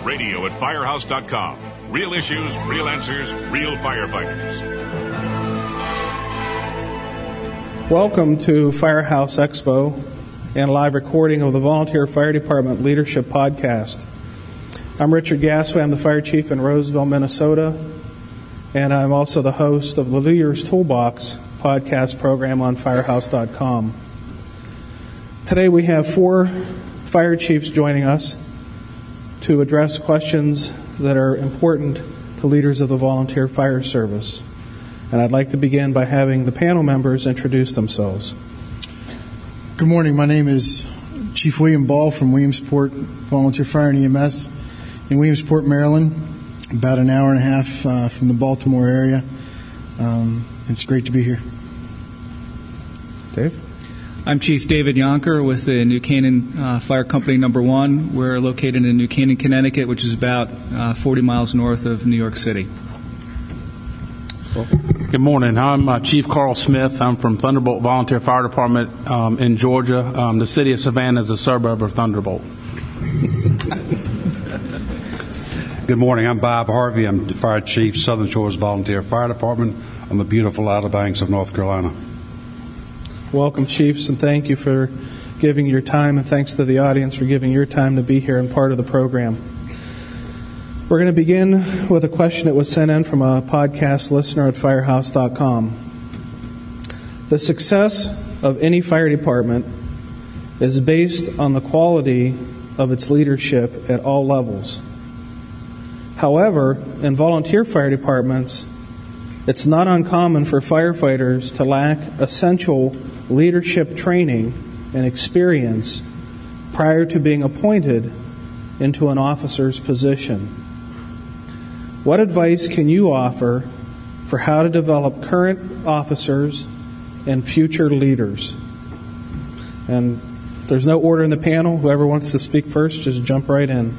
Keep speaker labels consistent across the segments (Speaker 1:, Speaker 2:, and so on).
Speaker 1: radio at firehouse.com. Real issues, real answers, real firefighters.
Speaker 2: Welcome to Firehouse Expo and a live recording of the Volunteer Fire Department Leadership Podcast. I'm Richard Gasway. I'm the Fire Chief in Roseville, Minnesota, and I'm also the host of the Leaders Toolbox podcast program on firehouse.com. Today we have 4 fire chiefs joining us to address questions that are important to leaders of the volunteer fire service. And I'd like to begin by having the panel members introduce themselves.
Speaker 3: Good morning. My name is Chief William Ball from Williamsport Volunteer Fire and EMS in Williamsport, Maryland, about an hour and a half from the Baltimore area. It's great to be here.
Speaker 2: Dave?
Speaker 4: I'm Chief David Yonker with the New Canaan Fire Company No. 1. We're located in New Canaan, Connecticut, which is about 40 miles north of New York City.
Speaker 5: Good morning. I'm Chief Carl Smith. I'm from Thunderbolt Volunteer Fire Department in Georgia. The city of Savannah is a suburb of Thunderbolt.
Speaker 6: Good morning. I'm Bob Harvey. I'm the Fire Chief, Southern Shores Volunteer Fire Department on the beautiful Outer Banks of North Carolina.
Speaker 2: Welcome, Chiefs, and thank you for giving your time, and thanks to the audience for giving your time to be here and part of the program. We're going to begin with a question that was sent in from a podcast listener at firehouse.com. The success of any fire department is based on the quality of its leadership at all levels. However, in volunteer fire departments, it's not uncommon for firefighters to lack essential leadership training and experience prior to being appointed into an officer's position. What advice can you offer for how to develop current officers and future leaders? And there's no order in the panel. Whoever wants to speak first, just jump right in.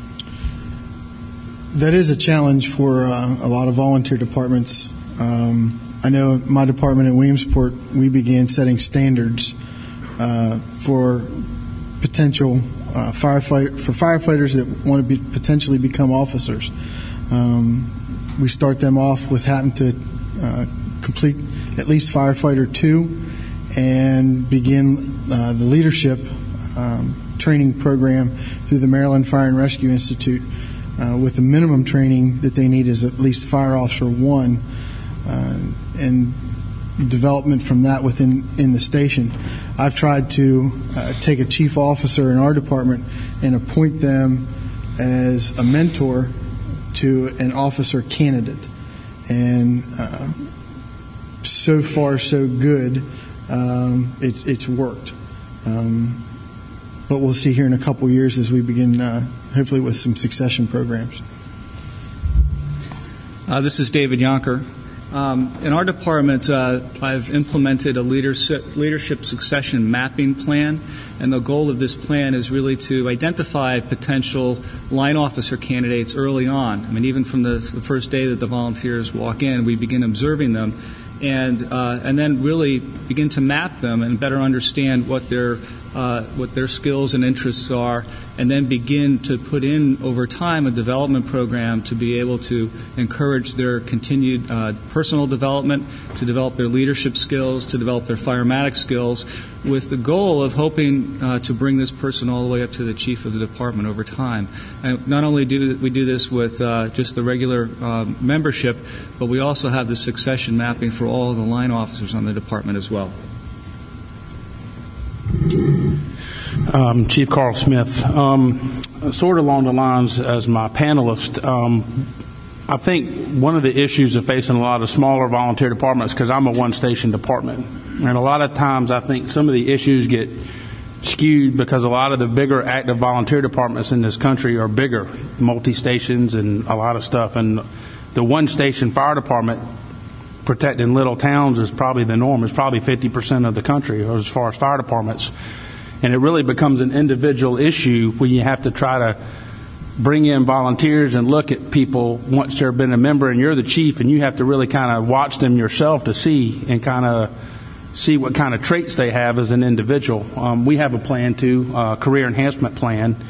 Speaker 3: That is a challenge for a lot of volunteer departments. I know my department in Williamsport, we began setting standards for potential firefighters that want to potentially become officers. We start them off with having to complete at least Firefighter 2 and begin the leadership training program through the Maryland Fire and Rescue Institute with the minimum training that they need is at least Fire Officer 1 and development from that within the station. I've tried to take a chief officer in our department and appoint them as a mentor to an officer candidate. And so far, so good. It's worked. But we'll see here in a couple years as we begin, hopefully, with some succession programs.
Speaker 4: This is David Yonker. In our department, I've implemented a leadership succession mapping plan, and the goal of this plan is really to identify potential line officer candidates early on. I mean, even from the first day that the volunteers walk in, we begin observing them, and then really begin to map them and better understand what their skills and interests are, and then begin to put in over time a development program to be able to encourage their continued personal development, to develop their leadership skills, to develop their firematic skills, with the goal of hoping to bring this person all the way up to the chief of the department over time. And not only do we do this with just the regular membership, but we also have the succession mapping for all of the line officers on the department as well.
Speaker 5: Chief Carl Smith. Sort of along the lines as my panelist, I think one of the issues of facing a lot of smaller volunteer departments, because I'm a one-station department, and a lot of times I think some of the issues get skewed because a lot of the bigger active volunteer departments in this country are bigger, multi-stations and a lot of stuff, and the one-station fire department protecting little towns is probably the norm. It's probably 50% of the country as far as fire departments. And it really becomes an individual issue when you have to try to bring in volunteers and look at people once they've been a member and you're the chief, and you have to really kind of watch them yourself to see and kind of see what kind of traits they have as an individual. We have a plan too, career enhancement plan,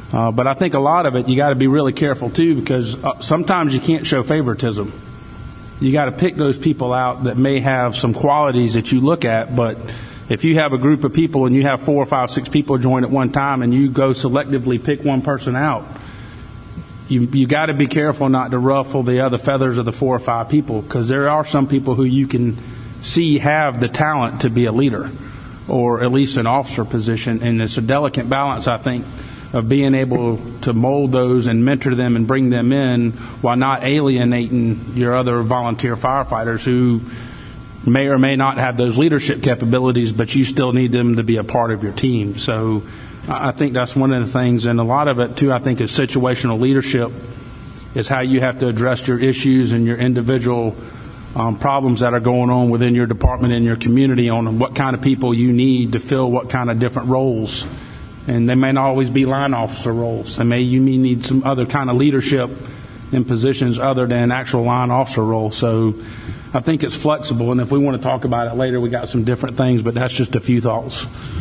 Speaker 5: But I think a lot of it, you got to be really careful too, because sometimes you can't show favoritism. You got to pick those people out that may have some qualities that you look at, but if you have a group of people and you have 4 or 5, 6 people join at one time and you go selectively pick one person out, you got to be careful not to ruffle the other feathers of the 4 or 5 people, because there are some people who you can see have the talent to be a leader or at least an officer position, and it's a delicate balance, I think, of being able to mold those and mentor them and bring them in while not alienating your other volunteer firefighters who may or may not have those leadership capabilities, but you still need them to be a part of your team. So I think that's one of the things, and a lot of it too, I think, is situational leadership, is how you have to address your issues and your individual problems that are going on within your department and your community, on what kind of people you need to fill what kind of different roles. And they may not always be line officer roles. And you may need some other kind of leadership in positions other than actual line officer roles. So I think it's flexible, and if we want to talk about it later, we got some different things, but that's just a few thoughts.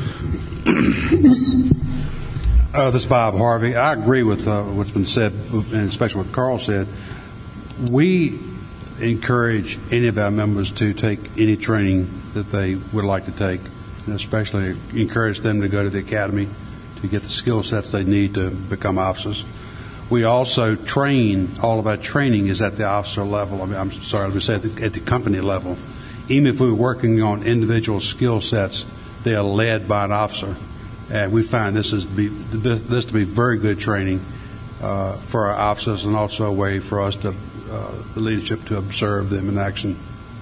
Speaker 6: This is Bob Harvey. I agree with what's been said, and especially what Carl said. We encourage any of our members to take any training that they would like to take, and especially encourage them to go to the academy to get the skill sets they need to become officers. We also train, all of our training is at the officer level. Let me say at the company level. Even if we're working on individual skill sets, they are led by an officer. And we find this to be very good training for our officers, and also a way for us to, the leadership, to observe them in action.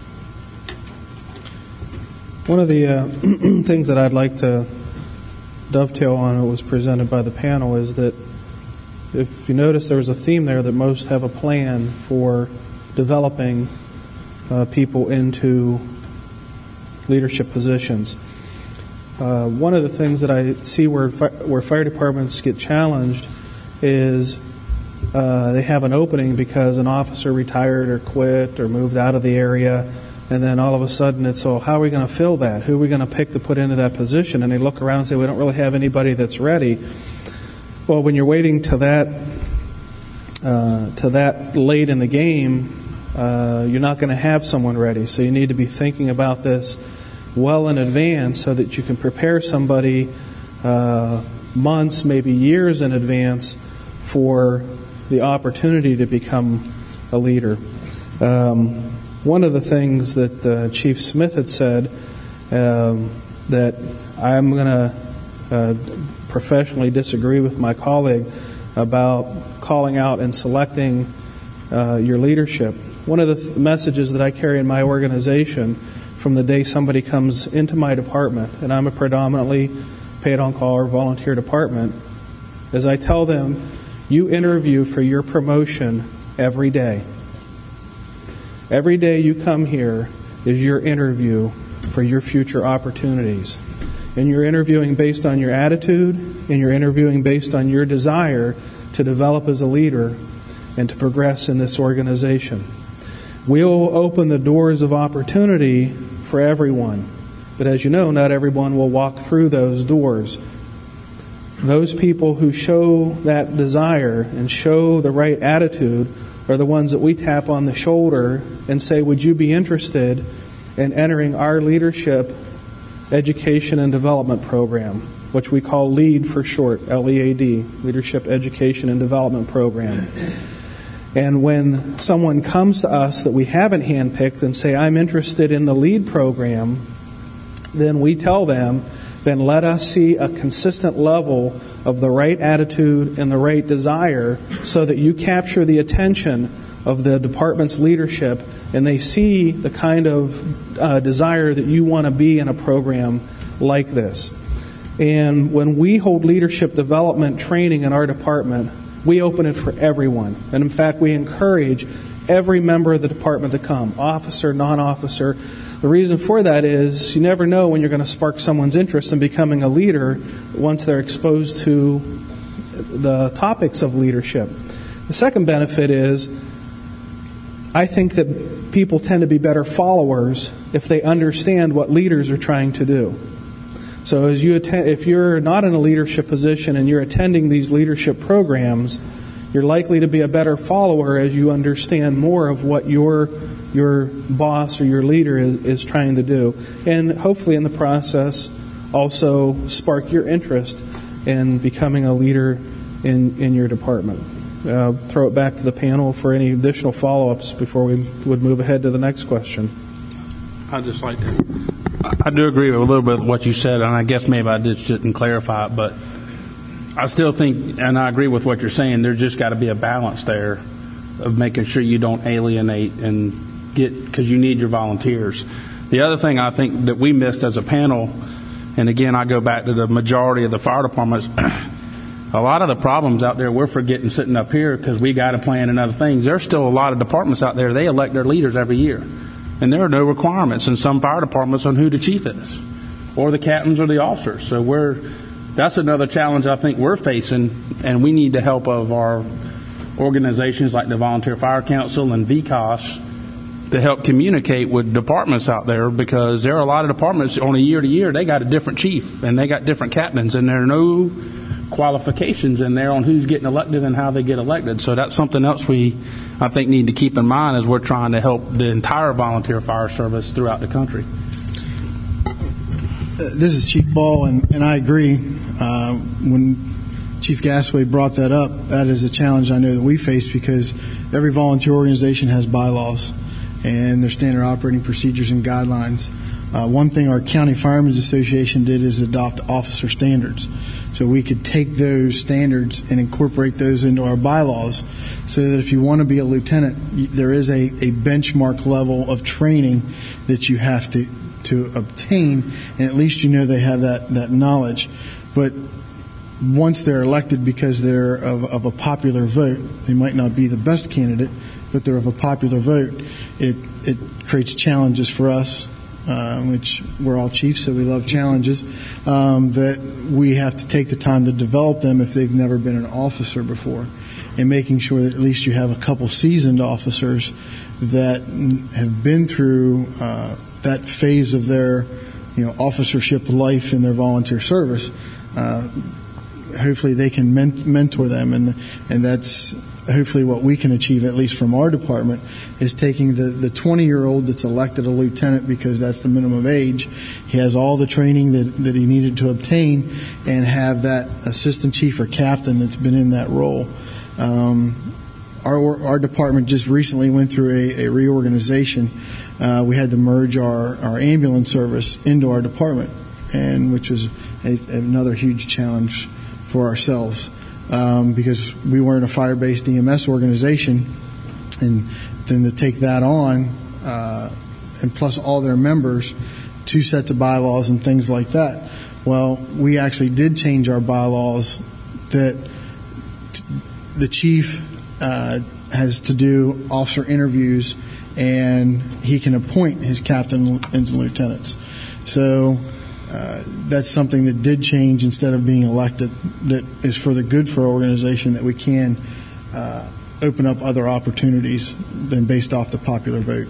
Speaker 2: One of the things that I'd like to dovetail on what was presented by the panel is that, if you notice, there was a theme there that most have a plan for developing people into leadership positions. One of the things that I see where fire departments get challenged is they have an opening because an officer retired or quit or moved out of the area, and then all of a sudden it's, how are we going to fill that? Who are we going to pick to put into that position? And they look around and say, we don't really have anybody that's ready. Well, when you're waiting to that late in the game, you're not going to have someone ready. So you need to be thinking about this well in advance so that you can prepare somebody months, maybe years in advance for the opportunity to become a leader. One of the things that Chief Smith had said that I'm going to professionally disagree with my colleague about calling out and selecting your leadership. One of the messages that I carry in my organization from the day somebody comes into my department, and I'm a predominantly paid-on-call or volunteer department, is I tell them, you interview for your promotion every day. Every day you come here is your interview for your future opportunities. And you're interviewing based on your attitude, and you're interviewing based on your desire to develop as a leader and to progress in this organization. We'll open the doors of opportunity for everyone. But as you know, not everyone will walk through those doors. Those people who show that desire and show the right attitude are the ones that we tap on the shoulder and say, would you be interested in entering our leadership education and development program, which we call LEAD for short, L-E-A-D, Leadership Education and Development Program. And when someone comes to us that we haven't handpicked and say, I'm interested in the LEAD program, then we tell them, then let us see a consistent level of the right attitude and the right desire so that you capture the attention of the department's leadership and they see the kind of desire that you want to be in a program like this. And when we hold leadership development training in our department, we open it for everyone. And in fact, we encourage every member of the department to come, officer, non-officer. The reason for that is you never know when you're going to spark someone's interest in becoming a leader once they're exposed to the topics of leadership. The second benefit is I think that people tend to be better followers if they understand what leaders are trying to do. So as you if you're not in a leadership position and you're attending these leadership programs, you're likely to be a better follower as you understand more of what your boss or your leader is trying to do. And hopefully in the process also spark your interest in becoming a leader in your department. Throw it back to the panel for any additional follow-ups before we would move ahead to the next question.
Speaker 5: I'd just like to. I do agree with a little bit of what you said, and I guess maybe I just didn't clarify it, but I still think, and I agree with what you're saying, there's just got to be a balance there of making sure you don't alienate and because you need your volunteers. The other thing I think that we missed as a panel, and again, I go back to the majority of the fire departments, a lot of the problems out there we're forgetting sitting up here because we got a plan and other things. There's still a lot of departments out there, they elect their leaders every year. And there are no requirements in some fire departments on who the chief is, or the captains or the officers. So that's another challenge I think we're facing, and we need the help of our organizations like the Volunteer Fire Council and VCOS to help communicate with departments out there, because there are a lot of departments on a year-to-year, they got a different chief, and they got different captains, and there are no qualifications in there on who's getting elected and how they get elected. So that's something else I think need to keep in mind as we're trying to help the entire volunteer fire service throughout the country.
Speaker 3: This is Chief Ball, and I agree. When Chief Gasway brought that up, that is a challenge I know that we face, because every volunteer organization has bylaws and their standard operating procedures and guidelines. One thing our County Firemen's Association did is adopt officer standards. So we could take those standards and incorporate those into our bylaws, so that if you want to be a lieutenant, there is a benchmark level of training that you have to obtain, and at least you know they have that knowledge. But once they're elected, because they're of a popular vote, they might not be the best candidate, but they're of a popular vote, it creates challenges for us, which we're all chiefs, so we love challenges, that we have to take the time to develop them if they've never been an officer before, and making sure that at least you have a couple seasoned officers that have been through that phase of their officership life in their volunteer service. Hopefully they can mentor them, and that's hopefully what we can achieve, at least from our department, is taking the 20-year-old that's elected a lieutenant because that's the minimum age. He has all the training that he needed to obtain, and have that assistant chief or captain that's been in that role. Our department just recently went through a reorganization. We had to merge our ambulance service into our department, and which was another huge challenge for ourselves. Because we weren't a fire-based EMS organization, and then to take that on, and plus all their members, 2 sets of bylaws and things like that. Well, we actually did change our bylaws that the chief has to do officer interviews, and he can appoint his captain and lieutenants. So that's something that did change instead of being elected, that is for the good for our organization, that we can open up other opportunities than based off the popular vote.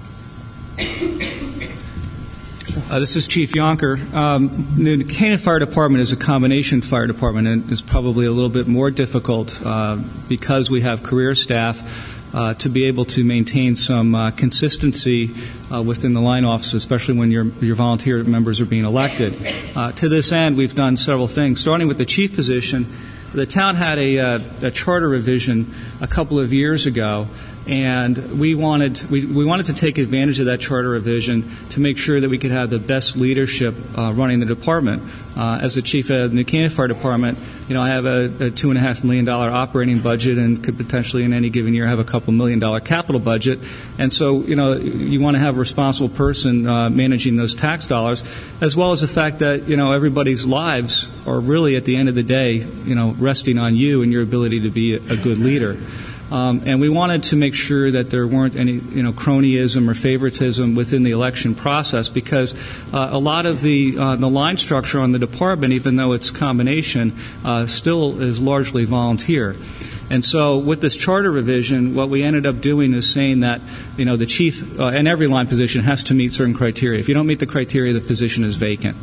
Speaker 4: This is Chief Yonker. The Canaan Fire Department is a combination fire department, and it's probably a little bit more difficult because we have career staff to be able to maintain some consistency within the line office, especially when your volunteer members are being elected. To this end, we've done several things. Starting with the chief position, the town had a charter revision a couple of years ago, and we wanted to take advantage of that charter revision to make sure that we could have the best leadership running the department. As the chief of the New Canaan Fire Department, I have a $2.5 million operating budget, and could potentially in any given year have a couple $1 million capital budget. And so, you want to have a responsible person managing those tax dollars, as well as the fact that, everybody's lives are really, at the end of the day, resting on you and your ability to be a good leader. And we wanted to make sure that there weren't any, cronyism or favoritism within the election process, because a lot of the line structure on the department, even though it's combination, still is largely volunteer. And so with this charter revision, what we ended up doing is saying that, the chief and every line position has to meet certain criteria. If you don't meet the criteria, the position is vacant.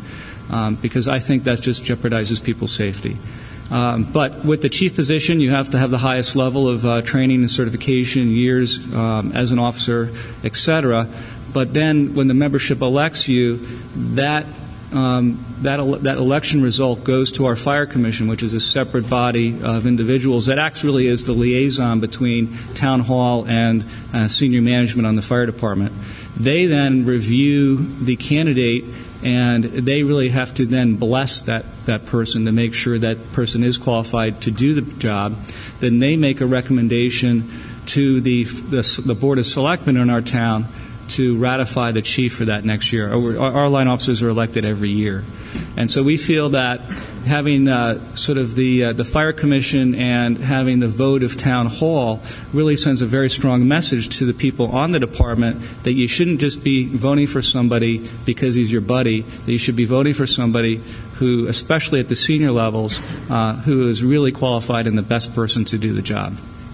Speaker 4: because I think that just jeopardizes people's safety. But with the chief position, you have to have the highest level of training and certification, years as an officer, etc. But then when the membership elects you, that election result goes to our fire commission, which is a separate body of individuals that acts really as the liaison between town hall and senior management on the fire department. They then review the candidate, and they really have to then bless that person to make sure that person is qualified to do the job. Then they make a recommendation to the Board of Selectmen in our town to ratify the chief for that next year. Our line officers are elected every year. And so we feel that having sort of the fire commission and having the vote of town hall really sends a very strong message to the people on the department that you shouldn't just be voting for somebody because he's your buddy, that you should be voting for somebody who, especially at the senior levels, who is really qualified and the best person to do the job.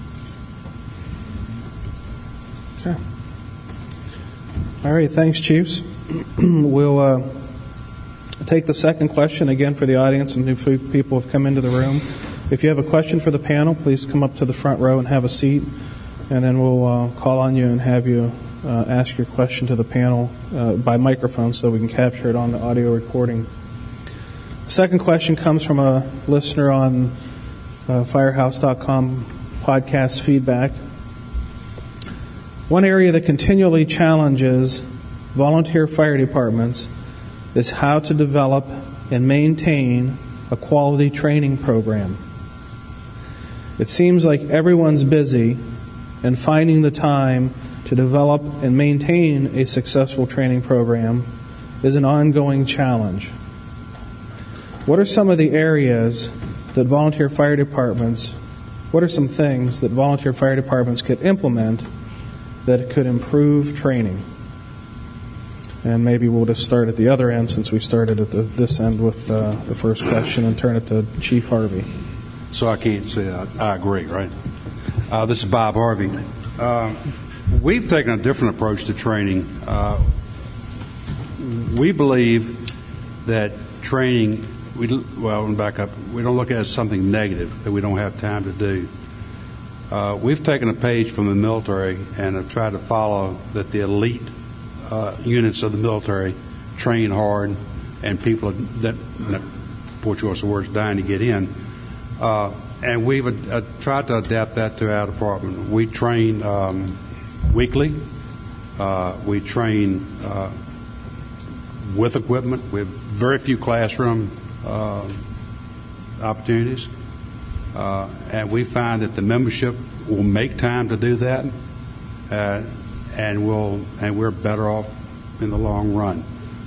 Speaker 2: Okay. All right, thanks, Chiefs. We'll take the second question again for the audience, and new people have come into the room. If you have a question for the panel, please come up to the front row and have a seat, and then we'll call on you and have you ask your question to the panel by microphone so we can capture it on the audio recording. The second question comes from a listener on Firehouse.com podcast feedback. One area that continually challenges volunteer fire departments is how to develop and maintain a quality training program. It seems like everyone's busy, and finding the time to develop and maintain a successful training program is an ongoing challenge. What are some of the areas that volunteer fire departments, what are some things that volunteer fire departments could implement that could improve training? And maybe we'll just start at the other end, since we started at this end with the first question, and turn it to Chief Harvey.
Speaker 6: So I can't say I agree, right? This is Bob Harvey. We've taken a different approach to training. We believe that training, let me back up. We don't look at it as something negative that we don't have time to do. We've taken a page from the military and have tried to follow that the elite units of the military train hard, and people that, poor choice of words, dying to get in. And we've tried to adapt that to our department. We train weekly. We train with equipment. We have very few classroom opportunities. And we find that the membership will make time to do that, and we're better off in the long run.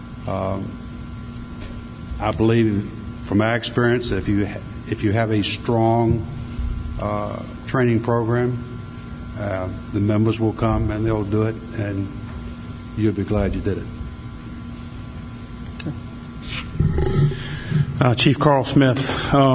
Speaker 6: I believe, from our experience, that if you have a strong training program, the members will come and they'll do it, and you'll be glad you did it.
Speaker 5: Chief Carl Smith.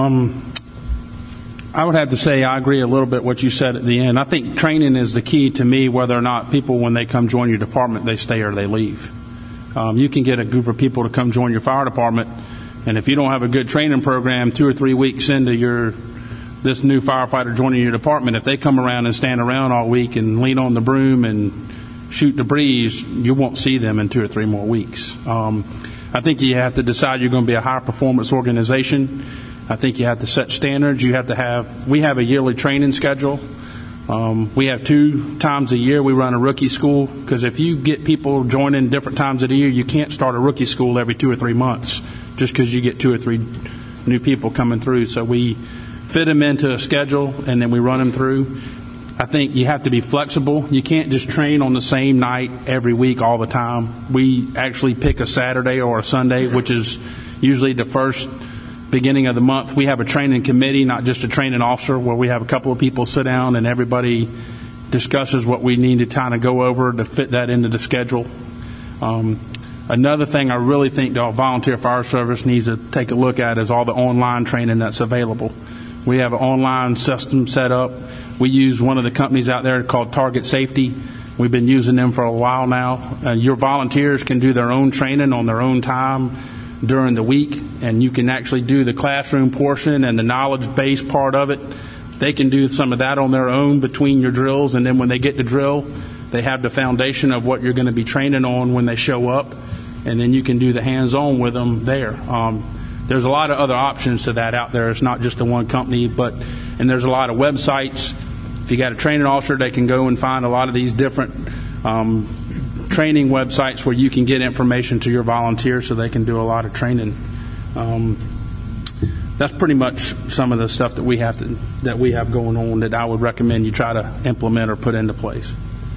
Speaker 5: I would have to say I agree a little bit what you said at the end. I think training is the key to me, whether or not people, when they come join your department, they stay or they leave. You can get a group of people to come join your fire department, and if you don't have a good training program 2 or 3 weeks into this new firefighter joining your department, if they come around and stand around all week and lean on the broom and shoot debris, you won't see them in 2 or 3 more weeks. I think you have to decide you're going to be a high-performance organization. I think you have to set standards. We have a yearly training schedule. We have 2 times a year we run a rookie school, because if you get people joining different times of the year, you can't start a rookie school every 2 or 3 months just because you get 2 or 3 new people coming through. So we fit them into a schedule, and then we run them through. I think you have to be flexible. You can't just train on the same night every week all the time. We actually pick a Saturday or a Sunday, which is usually the first beginning of the month. We have a training committee, not just a training officer, where we have a couple of people sit down and everybody discusses what we need to kind of go over to fit that into the schedule. Another thing I really think the volunteer fire service needs to take a look at is all the online training that's available. We have an online system set up. We use one of the companies out there called Target Safety. We've been using them for a while now. Your volunteers can do their own training on their own time. during the week, and you can actually do the classroom portion and the knowledge-based part of it. They can do some of that on their own between your drills, and then when they get to drill, they have the foundation of what you're going to be training on when they show up, and then you can do the hands-on with them there. There's a lot of other options to that out there. It's not just the one company, and there's a lot of websites. If you got a training officer, they can go and find a lot of these different training websites where you can get information to your volunteers so they can do a lot of training. That's pretty much some of the stuff that we have going on that I would recommend you try to implement or put into place.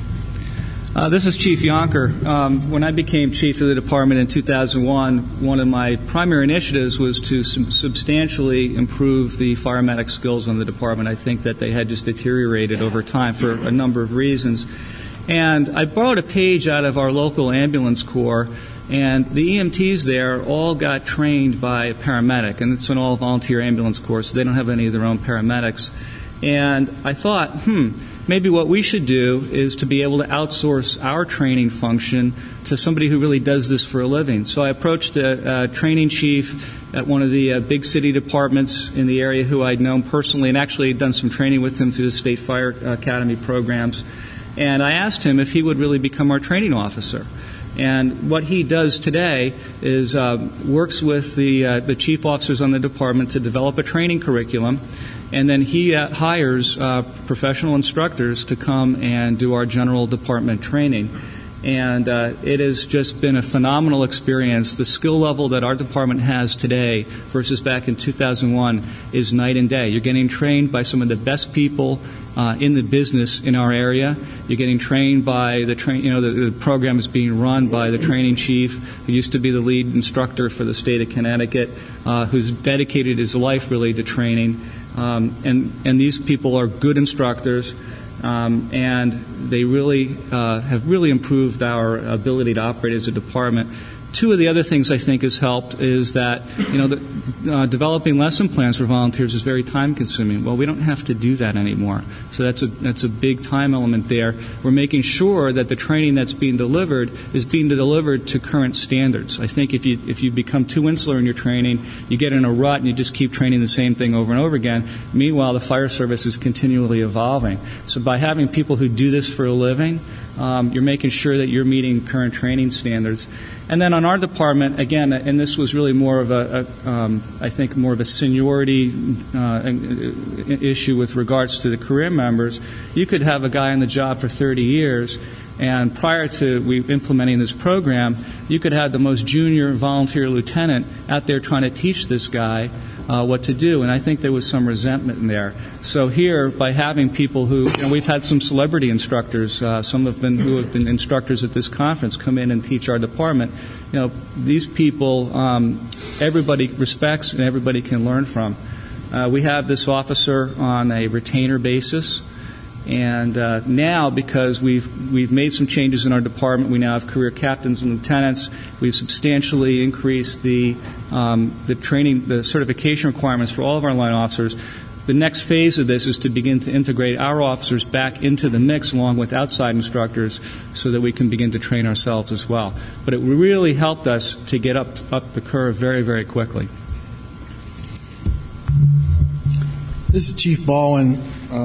Speaker 4: This is Chief Yonker. When I became chief of the department in 2001, one of my primary initiatives was to substantially improve the fire medic skills in the department. I think that they had just deteriorated over time for a number of reasons. And I borrowed a page out of our local ambulance corps, and the EMTs there all got trained by a paramedic, and it's an all-volunteer ambulance corps, so they don't have any of their own paramedics. And I thought, maybe what we should do is to be able to outsource our training function to somebody who really does this for a living. So I approached a training chief at one of the big city departments in the area who I'd known personally and actually had done some training with him through the State Fire Academy programs. And I asked him if he would really become our training officer. And what he does today is works with the chief officers on the department to develop a training curriculum, and then he hires professional instructors to come and do our general department training. And it has just been a phenomenal experience. The skill level that our department has today versus back in 2001 is night and day. You're getting trained by some of the best people in the business in our area. You're getting trained by the program is being run by the training chief, who used to be the lead instructor for the state of Connecticut, who's dedicated his life really to training. And these people are good instructors, and they really have really improved our ability to operate as a department. Two of the other things I think has helped is that developing lesson plans for volunteers is very time consuming. Well, we don't have to do that anymore. So that's a big time element there. We're making sure that the training that's being delivered is being delivered to current standards. I think if you become too insular in your training, you get in a rut and you just keep training the same thing over and over again. Meanwhile, the fire service is continually evolving. So by having people who do this for a living, you're making sure that you're meeting current training standards. And then on our department, again, and this was really more of I think more of a seniority issue with regards to the career members. You could have a guy on the job for 30 years, and prior to we implementing this program, you could have the most junior volunteer lieutenant out there trying to teach this guy what to do, and I think there was some resentment in there. So here, by having people who, we've had some celebrity instructors, some who have been instructors at this conference come in and teach our department. These people, everybody respects and everybody can learn from. We have this officer on a retainer basis, and now because we've made some changes in our department, we now have career captains and lieutenants. We've substantially increased the training, the certification requirements for all of our line officers. The next phase of this is to begin to integrate our officers back into the mix along with outside instructors so that we can begin to train ourselves as well. But it really helped us to get up the curve very, very quickly.
Speaker 3: This is Chief Baldwin.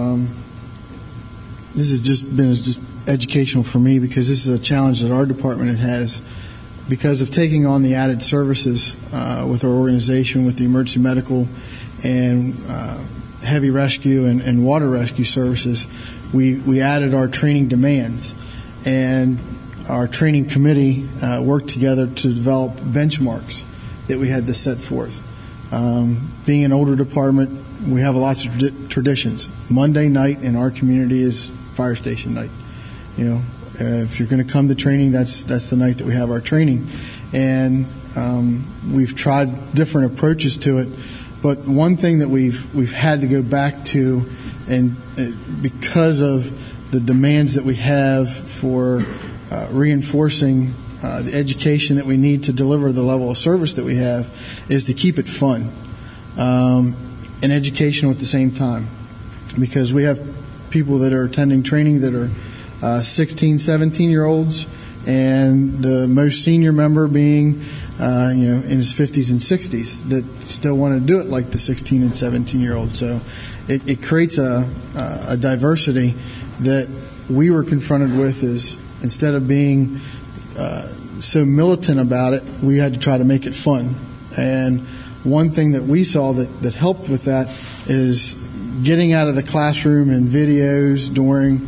Speaker 3: This has just been educational for me because this is a challenge that our department has because of taking on the added services with our organization, with the emergency medical and heavy rescue and water rescue services. We added our training demands, and our training committee worked together to develop benchmarks that we had to set forth. Being an older department, we have lots of traditions. Monday night in our community is fire station night. If you're going to come to training, that's the night that we have our training. And we've tried different approaches to it. But one thing that we've had to go back to, and because of the demands that we have for reinforcing the education that we need to deliver the level of service that we have, is to keep it fun and educational at the same time. Because we have people that are attending training that are 16, 17-year-olds, and the most senior member being in his 50s and 60s that still want to do it like the 16 and 17-year-old. So it creates a diversity that we were confronted with. Is instead of being so militant about it, we had to try to make it fun. And one thing that we saw that helped with that is getting out of the classroom and videos during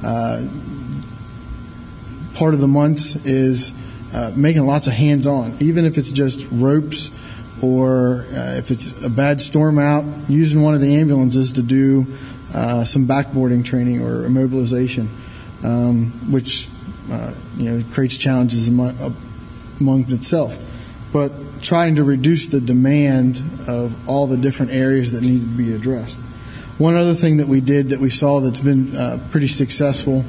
Speaker 3: part of the months is making lots of hands-on, even if it's just ropes or if it's a bad storm out, using one of the ambulances to do some backboarding training or immobilization, which creates challenges among itself. But trying to reduce the demand of all the different areas that need to be addressed. One other thing that we did that we saw that's been pretty successful,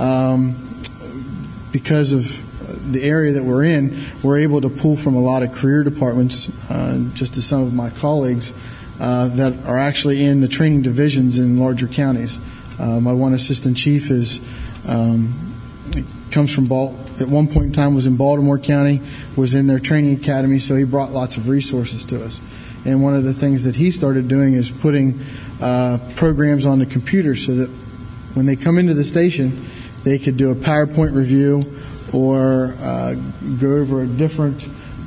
Speaker 3: because of the area that we're in, we're able to pull from a lot of career departments, just as some of my colleagues that are actually in the training divisions in larger counties. My one assistant chief comes from at one point in time was in Baltimore County, was in their training academy, so he brought lots of resources to us. And one of the things that he started doing is putting programs on the computer so that when they come into the station, they could do a PowerPoint review or go over a different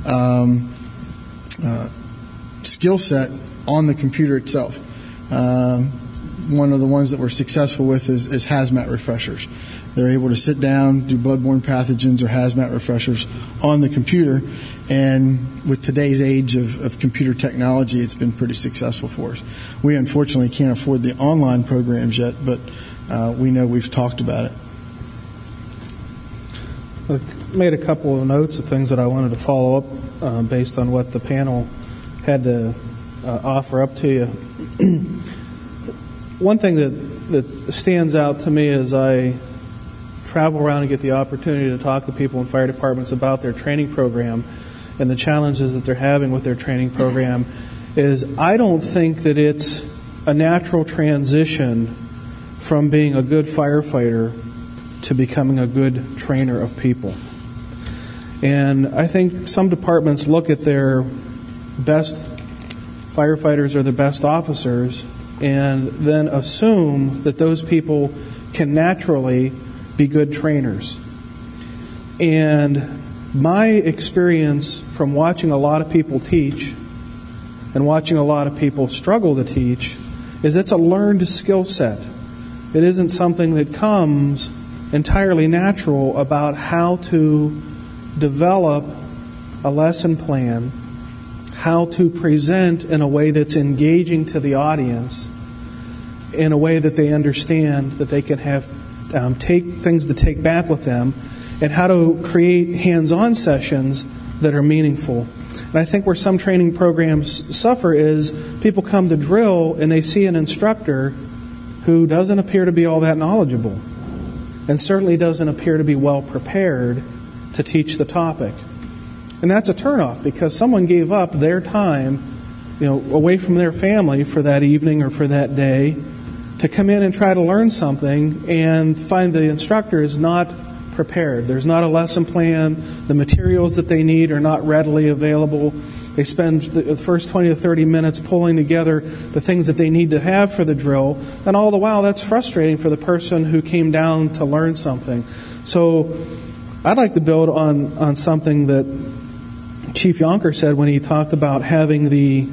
Speaker 3: skill set on the computer itself. One of the ones that we're successful with is hazmat refreshers. They're able to sit down, do bloodborne pathogens or hazmat refreshers on the computer. And with today's age of computer technology, it's been pretty successful for us. We unfortunately can't afford the online programs yet, but we know we've talked about it.
Speaker 2: I made a couple of notes of things that I wanted to follow up based on what the panel had to offer up to you. One thing that stands out to me as I travel around and get the opportunity to talk to people in fire departments about their training program and the challenges that they're having with their training program is I don't think that it's a natural transition from being a good firefighter to becoming a good trainer of people. And I think some departments look at their best firefighters or their best officers and then assume that those people can naturally be good trainers. And my experience from watching a lot of people teach and watching a lot of people struggle to teach is it's a learned skill set. It isn't something that comes entirely natural about how to develop a lesson plan, how to present in a way that's engaging to the audience, in a way that they understand, that they can have take things to take back with them, and how to create hands-on sessions that are meaningful. And I think where some training programs suffer is people come to drill and they see an instructor who doesn't appear to be all that knowledgeable and certainly doesn't appear to be well prepared to teach the topic. And that's a turnoff because someone gave up their time, away from their family for that evening or for that day to come in and try to learn something and find the instructor is not prepared. There's not a lesson plan. The materials that they need are not readily available. They spend the first 20 to 30 minutes pulling together the things that they need to have for the drill. And all the while, that's frustrating for the person who came down to learn something. So I'd like to build on something that Chief Yonker said when he talked about having the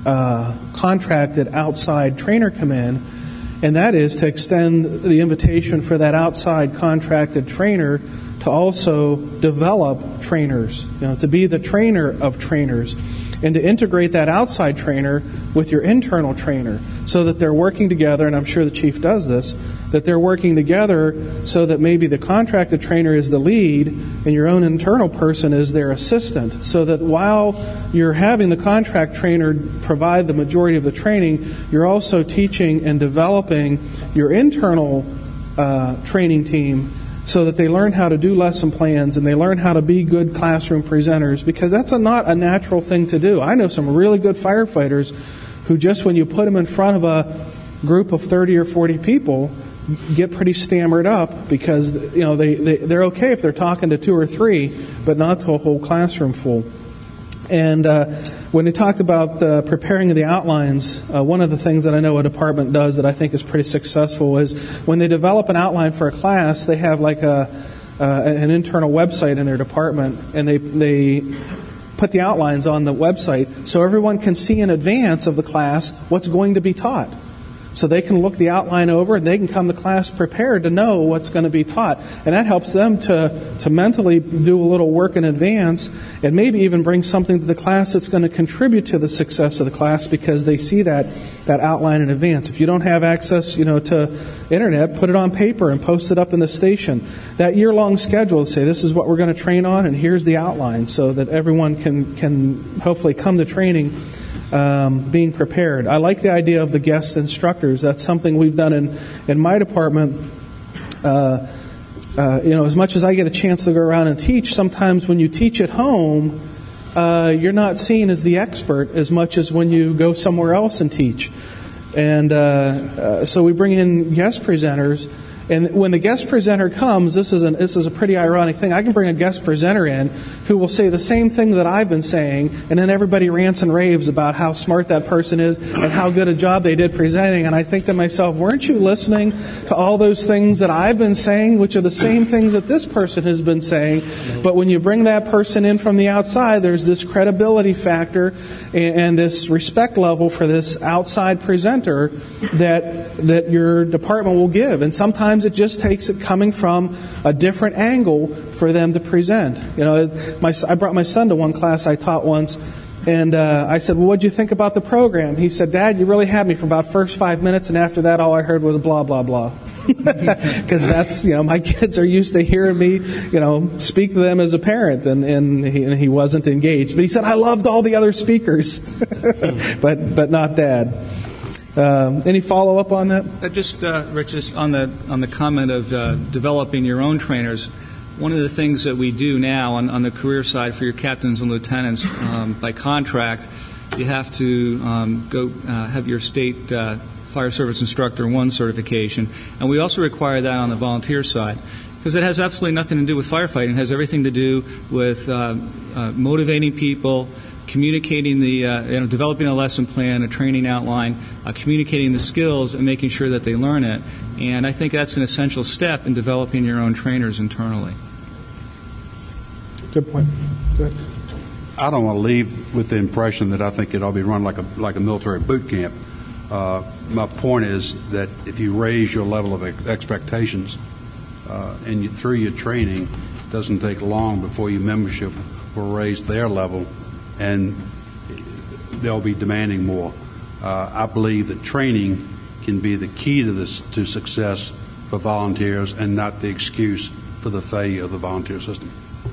Speaker 2: contracted outside trainer come in, and that is to extend the invitation for that outside contracted trainer to also develop trainers, to be the trainer of trainers, and to integrate that outside trainer with your internal trainer so that they're working together, and I'm sure the chief does this, that they're working together so that maybe the contracted trainer is the lead and your own internal person is their assistant, so that while you're having the contract trainer provide the majority of the training, you're also teaching and developing your internal training team so that they learn how to do lesson plans and they learn how to be good classroom presenters, because that's not a natural thing to do. I know some really good firefighters who just when you put them in front of a group of 30 or 40 people get pretty stammered up because they're okay if they're talking to 2 or 3, but not to a whole classroom full. And when they talked about preparing the outlines, one of the things that I know a department does that I think is pretty successful is when they develop an outline for a class, they have like an internal website in their department, and they put the outlines on the website so everyone can see in advance of the class what's going to be taught. So they can look the outline over and they can come to class prepared to know what's going to be taught. And that helps them to mentally do a little work in advance and maybe even bring something to the class that's going to contribute to the success of the class because they see that outline in advance. If you don't have access, to internet, put it on paper and post it up in the station. That year-long schedule, say this is what we're going to train on and here's the outline so that everyone can hopefully come to training being prepared. I like the idea of the guest instructors. That's something we've done in my department. As much as I get a chance to go around and teach, sometimes when you teach at home, you're not seen as the expert as much as when you go somewhere else and teach. And so we bring in guest presenters. And when the guest presenter comes, this is a pretty ironic thing. I can bring a guest presenter in who will say the same thing that I've been saying, and then everybody rants and raves about how smart that person is and how good a job they did presenting. And I think to myself, weren't you listening to all those things that I've been saying, which are the same things that this person has been saying? But when you bring that person in from the outside, there's this credibility factor and this respect level for this outside presenter that your department will give. And sometimes it just takes it coming from a different angle for them to present. I brought my son to one class I taught once, and I said, well, what'd you think about the program? He said, Dad, you really had me for about first 5 minutes, and after that all I heard was blah, blah, blah. Because that's, my kids are used to hearing me, speak to them as a parent, and he wasn't engaged. But he said, I loved all the other speakers, but not Dad. Any follow-up on that?
Speaker 4: Rich, on the comment of developing your own trainers, one of the things that we do now on the career side for your captains and lieutenants, by contract, you have to go have your state Fire Service Instructor 1 certification, and we also require that on the volunteer side. Because it has absolutely nothing to do with firefighting. It has everything to do with motivating people, communicating developing a lesson plan, a training outline, communicating the skills, and making sure that they learn it. And I think that's an essential step in developing your own trainers internally.
Speaker 2: Good point. Good.
Speaker 6: I don't want to leave with the impression that I think it ought to be run like a military boot camp. My point is that if you raise your level of expectations and through your training, it doesn't take long before your membership will raise their level and they'll be demanding more. I believe that training can be the key to success for volunteers and not the excuse for the failure of the volunteer system.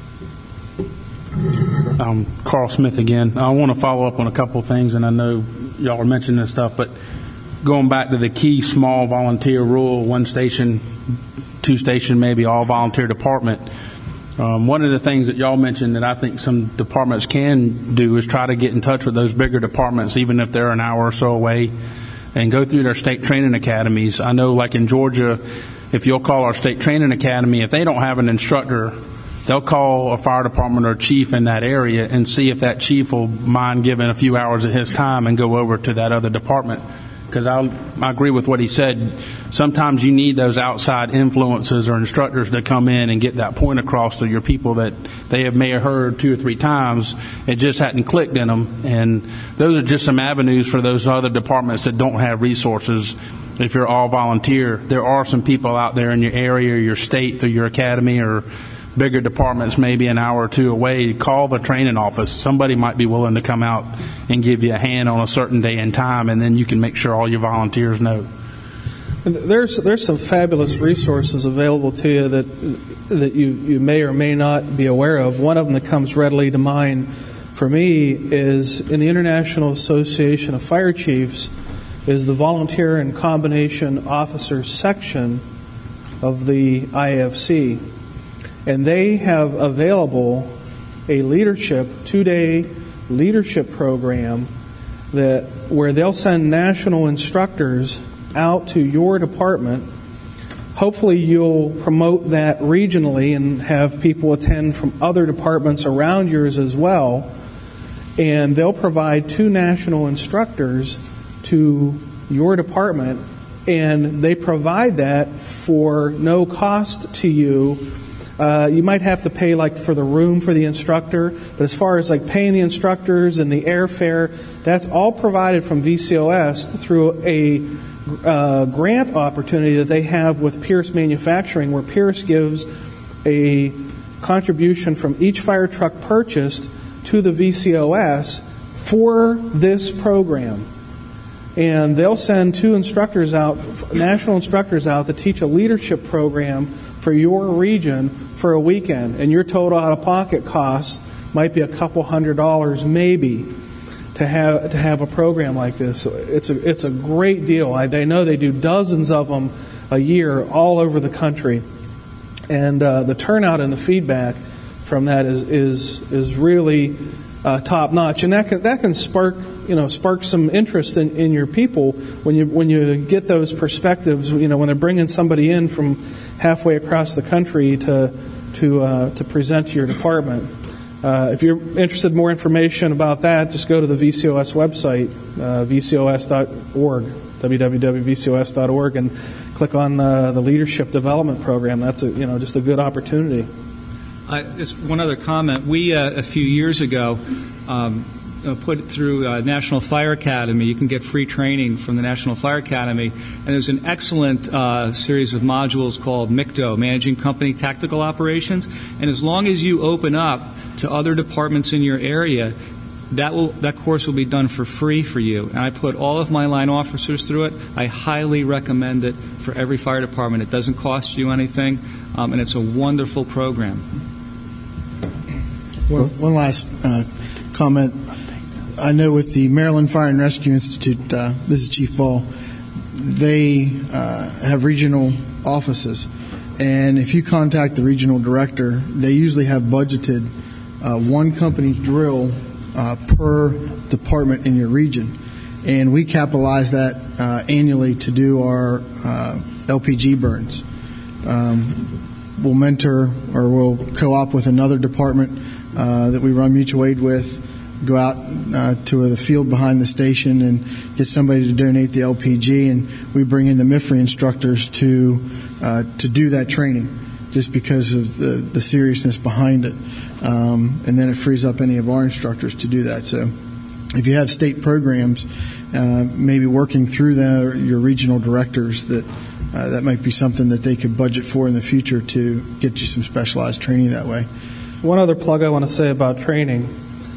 Speaker 5: Carl Smith again. I want to follow up on a couple of things, and I know y'all are mentioning this stuff, but going back to the key small volunteer rule, 1 station, 2 station, maybe all volunteer department. One of the things that y'all mentioned that I think some departments can do is try to get in touch with those bigger departments, even if they're an hour or so away, and go through their state training academies. I know, like in Georgia, if you'll call our state training academy, if they don't have an instructor, they'll call a fire department or chief in that area and see if that chief will mind giving a few hours of his time and go over to that other department. Because I agree with what he said. Sometimes you need those outside influences or instructors to come in and get that point across to your people that they may have heard 2 or 3 times. It just hadn't clicked in them. And those are just some avenues for those other departments that don't have resources. If you're all volunteer, there are some people out there in your area, or your state, through your academy, or bigger departments maybe an hour or 2 away. Call the training office. Somebody might be willing to come out and give you a hand on a certain day and time, and then you can make sure all your volunteers know.
Speaker 2: There's some fabulous resources available to you that you may or may not be aware of. One of them that comes readily to mind for me is in the International Association of Fire Chiefs is the Volunteer and Combination Officers section of the IFC. And they have available a 2-day leadership program where they'll send national instructors out to your department. Hopefully you'll promote that regionally and have people attend from other departments around yours as well. and they'll provide 2 national instructors to your department, and they provide that for no cost to you. You might have to pay like for the room for the instructor, but as far as like paying the instructors and the airfare, that's all provided from VCOS through a grant opportunity that they have with Pierce Manufacturing, where Pierce gives a contribution from each fire truck purchased to the VCOS for this program. And they'll send 2 instructors out, national instructors out, to teach a leadership program for your region for a weekend. And your total out-of-pocket costs might be a couple $100 maybe to have a program like this. So it's a great deal. I know they do dozens of them a year all over the country. And the turnout and the feedback from that is really top notch, and that can spark some interest in your people when you get those perspectives. When they're bringing somebody in from halfway across the country to present to your department. If you're interested in more information about that, just go to the VCOS website, vcos.org, www.vcos.org, and click on the Leadership Development Program. That's just a good opportunity.
Speaker 4: Just one other comment. We, a few years ago, put it through National Fire Academy. You can get free training from the National Fire Academy. And there's an excellent series of modules called MCTO, Managing Company Tactical Operations. And as long as you open up to other departments in your area, that course will be done for free for you. And I put all of my line officers through it. I highly recommend it for every fire department. It doesn't cost you anything, and it's a wonderful program.
Speaker 3: Well, one last comment. I know with the Maryland Fire and Rescue Institute, this is Chief Ball, they have regional offices. And if you contact the regional director, they usually have budgeted one company's drill per department in your region. And we capitalize that annually to do our LPG burns. We'll mentor or we'll co-op with another department that we run mutual aid with, go out to the field behind the station and get somebody to donate the LPG, and we bring in the MIFRI instructors to do that training just because of the seriousness behind it. And then it frees up any of our instructors to do that. So if you have state programs, maybe working through your regional directors, that might be something that they could budget for in the future to get you some specialized training that way.
Speaker 2: One other plug I want to say about training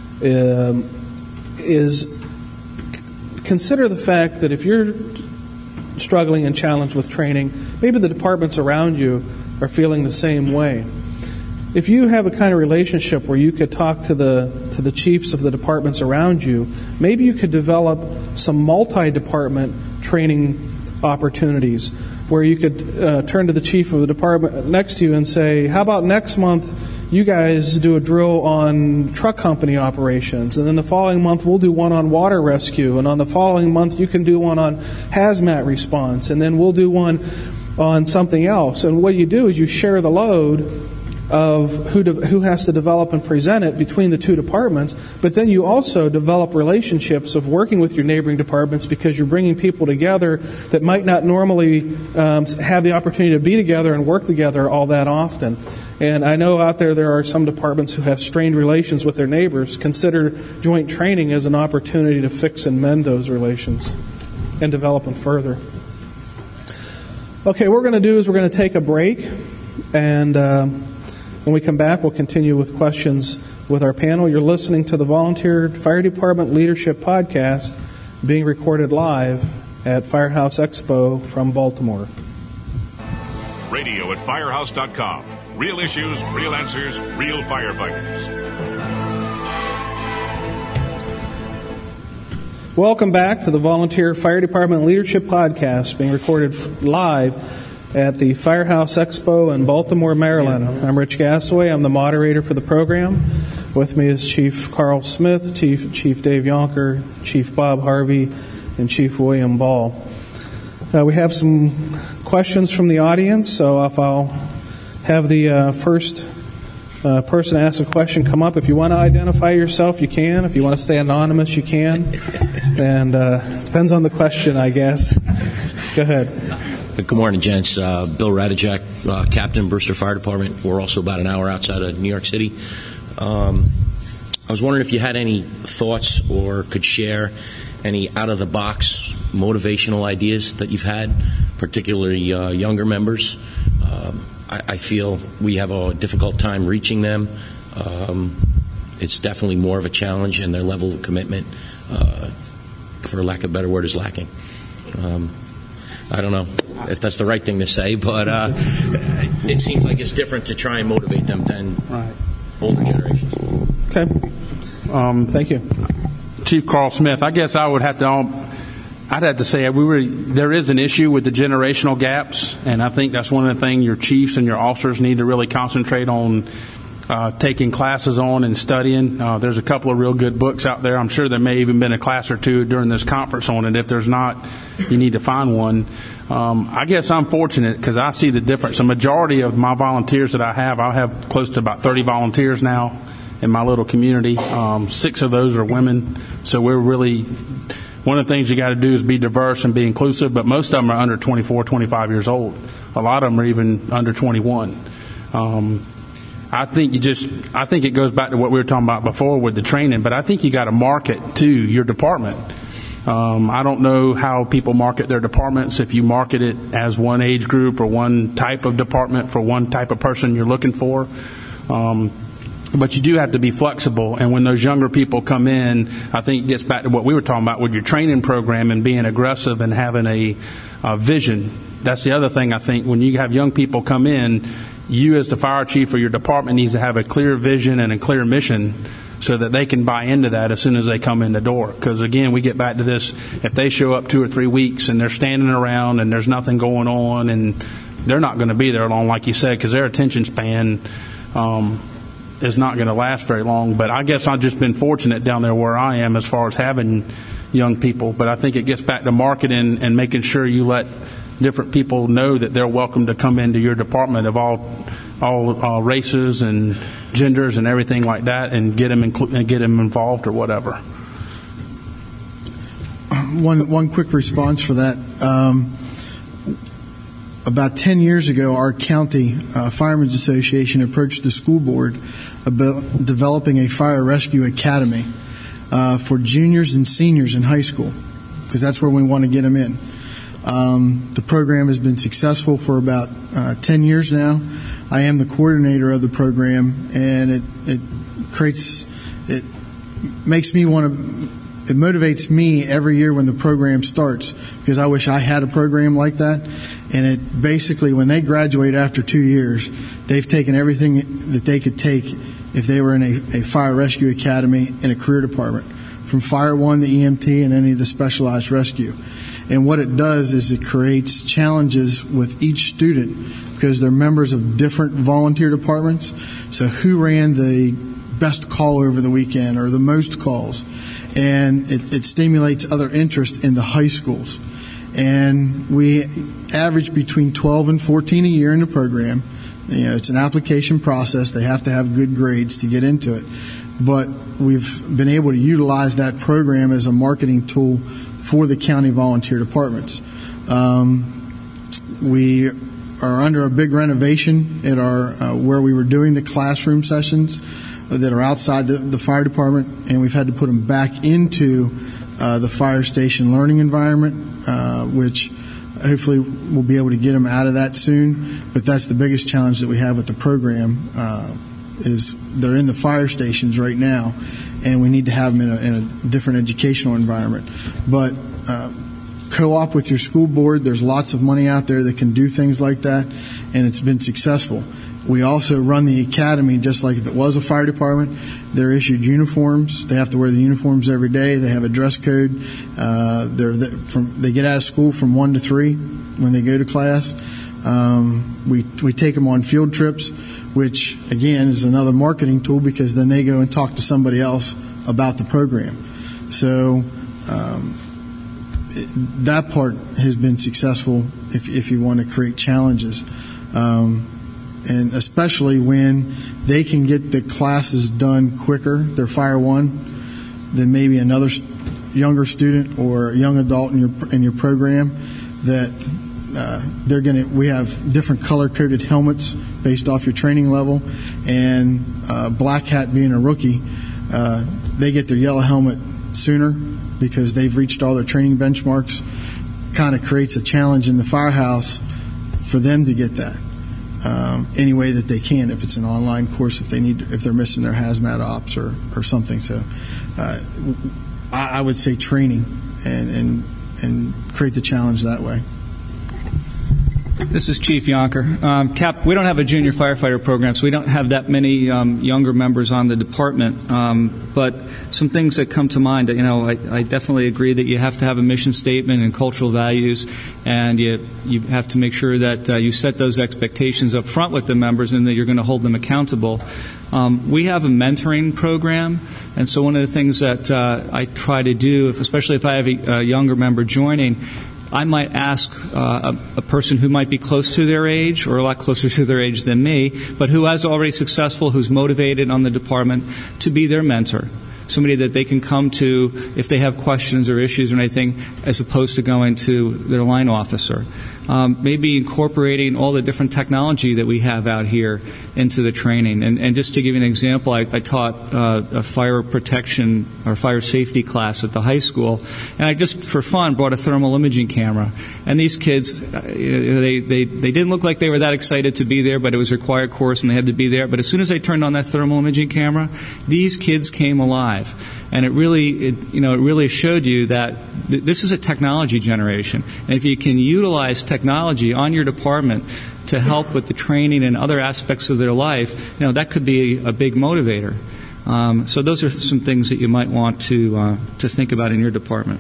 Speaker 2: is consider the fact that if you're struggling and challenged with training, maybe the departments around you are feeling the same way. If you have a kind of relationship where you could talk to the chiefs of the departments around you, maybe you could develop some multi-department training opportunities where you could turn to the chief of the department next to you and say, how about next month you guys do a drill on truck company operations, and then the following month we'll do one on water rescue, and on the following month you can do one on hazmat response, and then we'll do one on something else. And what you do is you share the load of who has to develop and present it between the two departments, but then you also develop relationships of working with your neighboring departments because you're bringing people together that might not normally have the opportunity to be together and work together all that often. And I know out there are some departments who have strained relations with their neighbors. Consider joint training as an opportunity to fix and mend those relations and develop them further. Okay, what we're going to do is we're going to take a break, and when we come back, we'll continue with questions with our panel. You're listening to the Volunteer Fire Department Leadership Podcast being recorded live at Firehouse Expo from Baltimore.
Speaker 1: Radio at firehouse.com. Real issues, real answers, real firefighters.
Speaker 2: Welcome back to the Volunteer Fire Department Leadership Podcast being recorded live at the Firehouse Expo in Baltimore, Maryland. I'm Rich Gassaway. I'm the moderator for the program. With me is Chief Carl Smith, Chief Dave Yonker, Chief Bob Harvey, and Chief William Ball. We have some questions from the audience, so if I'll have the first person asks a question, come up. If you want to identify yourself, you can. If you want to stay anonymous, you can. And it depends on the question, I guess. Go ahead.
Speaker 7: Good morning, gents. Bill Radijak, Captain, Brewster Fire Department. We're also about an hour outside of New York City. I was wondering if you had any thoughts or could share any out-of-the-box motivational ideas that you've had, particularly younger members. I feel we have a difficult time reaching them. It's definitely more of a challenge, and their level of commitment, for lack of a better word, is lacking. I don't know if that's the right thing to say, but it seems like it's different to try and motivate them than older generations.
Speaker 2: Okay. Thank you.
Speaker 5: Chief Carl Smith, I guess I would have to... I'd have to say there is an issue with the generational gaps, and I think that's one of the things your chiefs and your officers need to really concentrate on taking classes on and studying. There's a couple of real good books out there. I'm sure there may even been a class or two during this conference on it. If there's not, you need to find one. I guess I'm fortunate because I see the difference. The majority of my volunteers that I have close to about 30 volunteers now in my little community. 6 of those are women, so we're really... One of the things you got to do is be diverse and be inclusive, but most of them are under 24, 25 years old. A lot of them are even under 21. I think it goes back to what we were talking about before with the training, but I think you got to market to your department. I don't know how people market their departments, if you market it as one age group or one type of department for one type of person you're looking for. But you do have to be flexible, and when those younger people come in, I think it gets back to what we were talking about with your training program and being aggressive and having a vision. That's the other thing I think. When you have young people come in, you as the fire chief or your department needs to have a clear vision and a clear mission so that they can buy into that as soon as they come in the door. Because, again, we get back to this, if they show up 2 or 3 weeks and they're standing around and there's nothing going on, and they're not going to be there long, like you said, because their attention span is not going to last very long. But I guess I've just been fortunate down there where I am as far as having young people. But I think it gets back to marketing and making sure you let different people know that they're welcome to come into your department of all races and genders and everything like that, and get them involved or whatever.
Speaker 3: One quick response for that. About 10 years ago, our county Firemen's Association approached the school board about developing a fire rescue academy for juniors and seniors in high school, because that's where we want to get them in. The program has been successful for about 10 years now. I am the coordinator of the program, and it makes me want to. It motivates me every year when the program starts, because I wish I had a program like that. And it basically, when they graduate after 2 years, they've taken everything that they could take if they were in a fire rescue academy in a career department, from Fire One, the EMT, and any of the specialized rescue. And what it does is it creates challenges with each student, because they're members of different volunteer departments. So who ran the best call over the weekend, or the most calls? And it stimulates other interest in the high schools. And we average between 12 and 14 a year in the program. You know, it's an application process. They have to have good grades to get into it. But we've been able to utilize that program as a marketing tool for the county volunteer departments. We are under a big renovation at our where we were doing the classroom sessions that are outside the fire department, and we've had to put them back into the fire station learning environment, which hopefully we'll be able to get them out of that soon. But that's the biggest challenge that we have with the program, is they're in the fire stations right now, and we need to have them in a different educational environment. But co-op with your school board, there's lots of money out there that can do things like that, and it's been successful. We also run the academy just like if it was a fire department. They're issued uniforms. They have to wear the uniforms every day. They have a dress code. They get out of school from 1 to 3 when they go to class. We take them on field trips, which, again, is another marketing tool, because then they go and talk to somebody else about the program. So that part has been successful if you want to create challenges. and especially when they can get the classes done quicker, their Fire One, than maybe another younger student or a young adult in your program. That we have different color-coded helmets based off your training level, and Black Hat being a rookie, they get their yellow helmet sooner because they've reached all their training benchmarks. Kind of creates a challenge in the firehouse for them to get that any way that they can. If it's an online course, if they're missing their hazmat ops or something. So I would say training and create the challenge that way.
Speaker 4: This is Chief Yonker. Cap, we don't have a junior firefighter program, so we don't have that many younger members on the department. But some things that come to mind, I definitely agree that you have to have a mission statement and cultural values, and you have to make sure that you set those expectations up front with the members and that you're going to hold them accountable. We have a mentoring program, and so one of the things that I try to do, especially if I have a younger member joining, I might ask a person who might be close to their age or a lot closer to their age than me, but who is already successful, who's motivated on the department, to be their mentor. Somebody that they can come to if they have questions or issues or anything, as opposed to going to their line officer. Maybe incorporating all the different technology that we have out here into the training. And just to give you an example, I taught a fire protection or fire safety class at the high school, and I just, for fun, brought a thermal imaging camera. And these kids, they didn't look like they were that excited to be there, but it was a required course and they had to be there. But as soon as I turned on that thermal imaging camera, these kids came alive. And it really showed you that this is a technology generation. And if you can utilize technology on your department to help with the training and other aspects of their life, that could be a big motivator. So those are some things that you might want to think about in your department.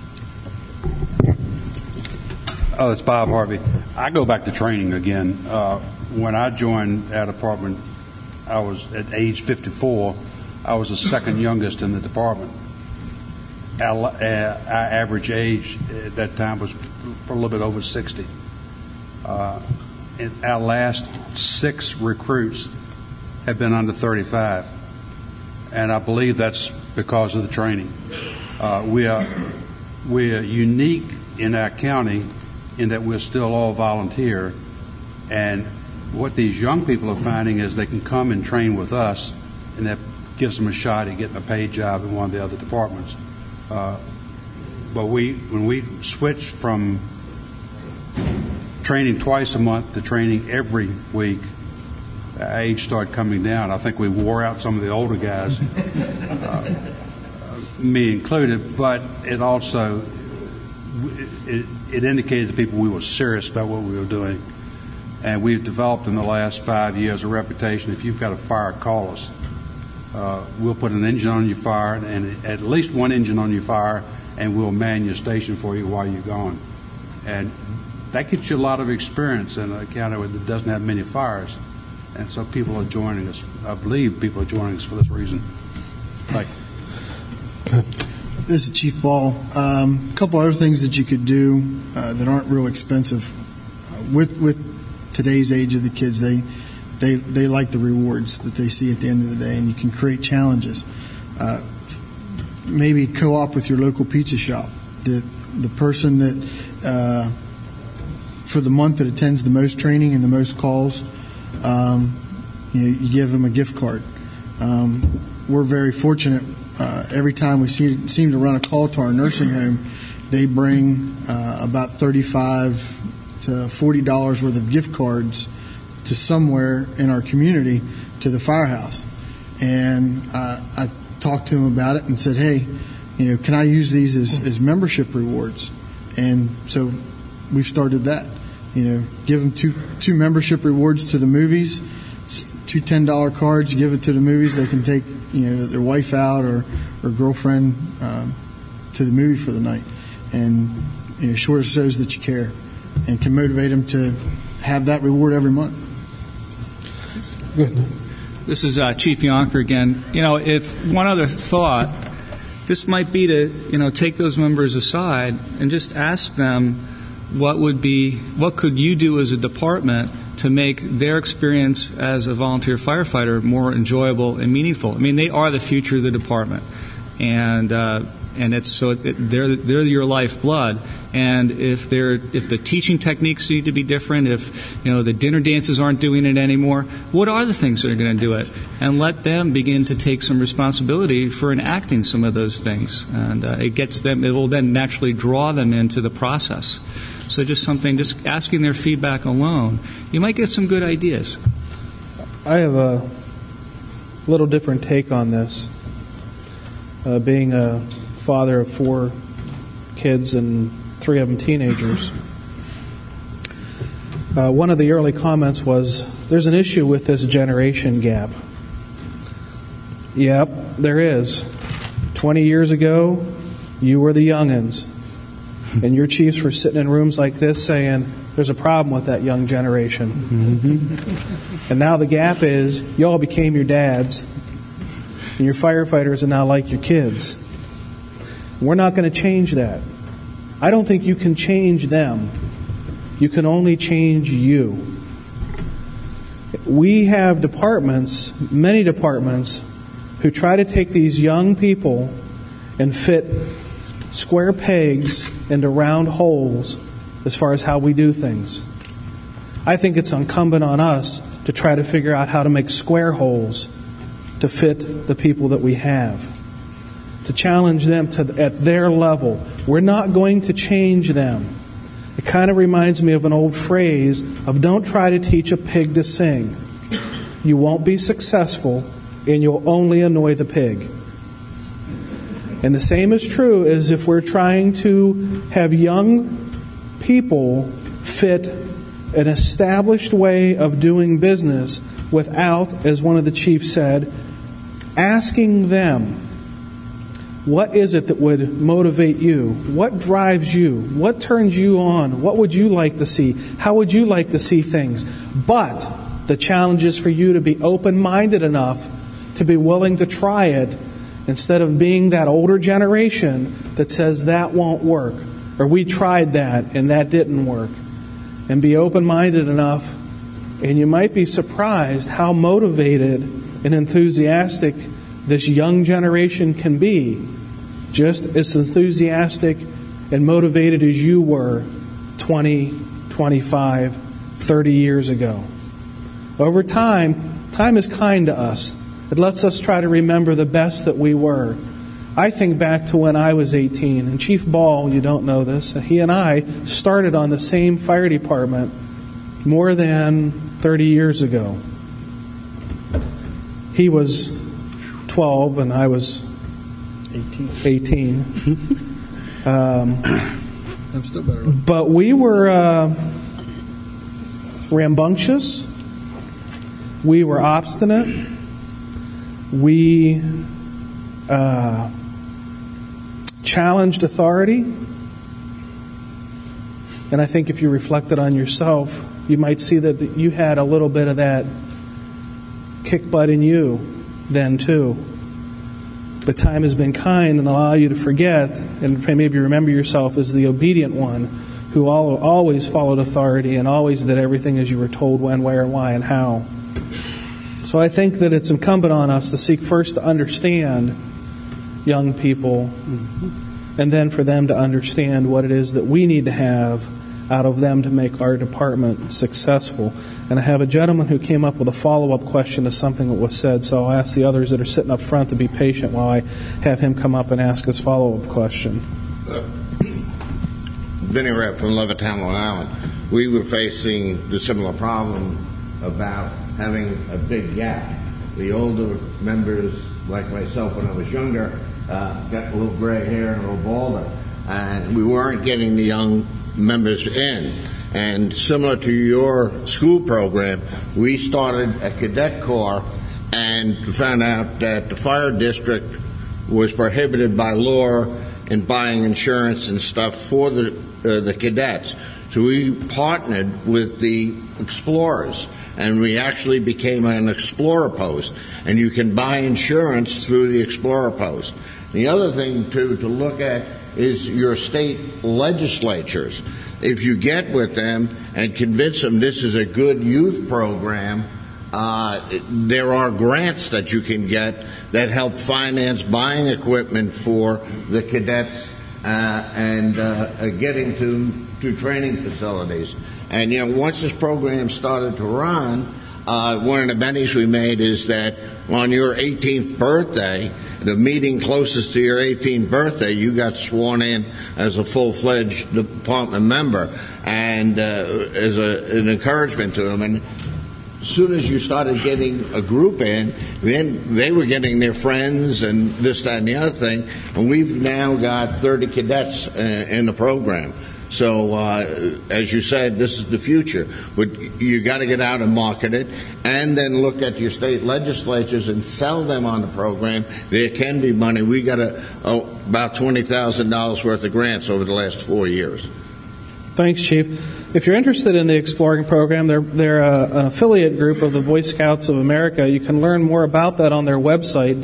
Speaker 6: Oh, it's Bob Harvey. I go back to training again. When I joined our department, I was at age 54. I was the second youngest in the department. Our average age at that time was a little bit over 60. Our last 6 recruits have been under 35, and I believe that's because of the training. We are unique in our county in that we're still all volunteer, and what these young people are finding is they can come and train with us, and that gives them a shot at getting a paid job in one of the other departments. But when we switched from training twice a month to training every week, our age started coming down. I think we wore out some of the older guys, me included, but it also it indicated to people we were serious about what we were doing. And we've developed in the last 5 years a reputation. If you've got a fire, call us. We'll put an engine on your fire, and at least one engine on your fire, and we'll man your station for you while you're gone. And that gets you a lot of experience in a county that doesn't have many fires. And so people are joining us. I believe people are joining us for this reason. Thank you.
Speaker 3: This is Chief Ball. A couple other things that you could do that aren't real expensive. With today's age of the kids, they like the rewards that they see at the end of the day, and you can create challenges. Maybe co-op with your local pizza shop. The person that for the month that attends the most training and the most calls, you give them a gift card. We're very fortunate. Every time we seem to run a call to our nursing home, they bring about $35 to $40 worth of gift cards to somewhere in our community to the firehouse. And I talked to him about it and said, hey, can I use these as membership rewards? And so we've started that. Give them two membership rewards to the movies, 2 $10 cards, give it to the movies. They can take their wife out or girlfriend to the movie for the night. And sure shows that you care and can motivate them to have that reward every month.
Speaker 2: Good.
Speaker 4: This is Chief Yonker again. If one other thought, this might be to take those members aside and just ask them what could you do as a department to make their experience as a volunteer firefighter more enjoyable and meaningful. I mean, they are the future of the department, and they're your lifeblood. And if the teaching techniques need to be different, if the dinner dances aren't doing it anymore, what are the things that are going to do it? And let them begin to take some responsibility for enacting some of those things, and it will then naturally draw them into the process. So just asking their feedback alone, you might get some good ideas.
Speaker 2: I have a little different take on this. Being a father of 4 kids and 3 of them teenagers, one of the early comments was, there's an issue with this generation gap. Yep, there is. 20 years ago, you were the young'uns, and your chiefs were sitting in rooms like this saying, there's a problem with that young generation. Mm-hmm. And now the gap is, you all became your dads, and your firefighters are now like your kids. We're not going to change that. I don't think you can change them. You can only change you. We have departments, many departments, who try to take these young people and fit square pegs into round holes as far as how we do things. I think it's incumbent on us to try to figure out how to make square holes to fit the people that we have, to challenge them at their level. We're not going to change them. It kind of reminds me of an old phrase of don't try to teach a pig to sing. You won't be successful, and you'll only annoy the pig. And the same is true as if we're trying to have young people fit an established way of doing business without, as one of the chiefs said, asking them, what is it that would motivate you? What drives you? What turns you on? What would you like to see? How would you like to see things? But the challenge is for you to be open-minded enough to be willing to try it instead of being that older generation that says that won't work, or we tried that and that didn't work. And be open-minded enough, and you might be surprised how motivated and enthusiastic this young generation can be, just as enthusiastic and motivated as you were 20, 25, 30 years ago. Over time is kind to us. It lets us try to remember the best that we were. I think back to when I was 18, and Chief Ball, you don't know this, he and I started on the same fire department more than 30 years ago. He was 12 and I was 18.
Speaker 3: I'm still better.
Speaker 2: But we were rambunctious. We were obstinate. We challenged authority. And I think if you reflected on yourself, you might see that you had a little bit of that kick butt in you then too. But time has been kind and allow you to forget and maybe remember yourself as the obedient one who always followed authority and always did everything as you were told when, where, why, and how. So I think that it's incumbent on us to seek first to understand young people and then for them to understand what it is that we need to have out of them to make our department successful. And I have a gentleman who came up with a follow-up question to something that was said, so I'll ask the others that are sitting up front to be patient while I have him come up and ask his follow-up question.
Speaker 8: Vinny Rapp from Levittown, Long Island. We were facing the similar problem about having a big gap. The older members, like myself when I was younger, got a little gray hair and a little balder, and we weren't getting the young members in. And similar to your school program, we started a cadet corps and found out that the fire district was prohibited by law in buying insurance and stuff for the cadets. So we partnered with the explorers, and we actually became an explorer post. And you can buy insurance through the explorer post. The other thing, too, to look at is your state legislatures. if you get with them and convince them this is a good youth program, there are grants that you can get that help finance buying equipment for the cadets and getting to training facilities. And, once this program started to run, one of the bennies we made is that on your 18th birthday, the meeting closest to your 18th birthday, you got sworn in as a full-fledged department member, and as an encouragement to them. And as soon as you started getting a group in, then they were getting their friends and this, that, and the other thing. And we've now got 30 cadets in the program. So, as you said, this is the future. But you got to get out and market it, and then look at your state legislatures and sell them on the program. There can be money. We got about $20,000 worth of grants over the last 4 years.
Speaker 2: Thanks, Chief. If you're interested in the Exploring program, they're an affiliate group of the Boy Scouts of America. You can learn more about that on their website,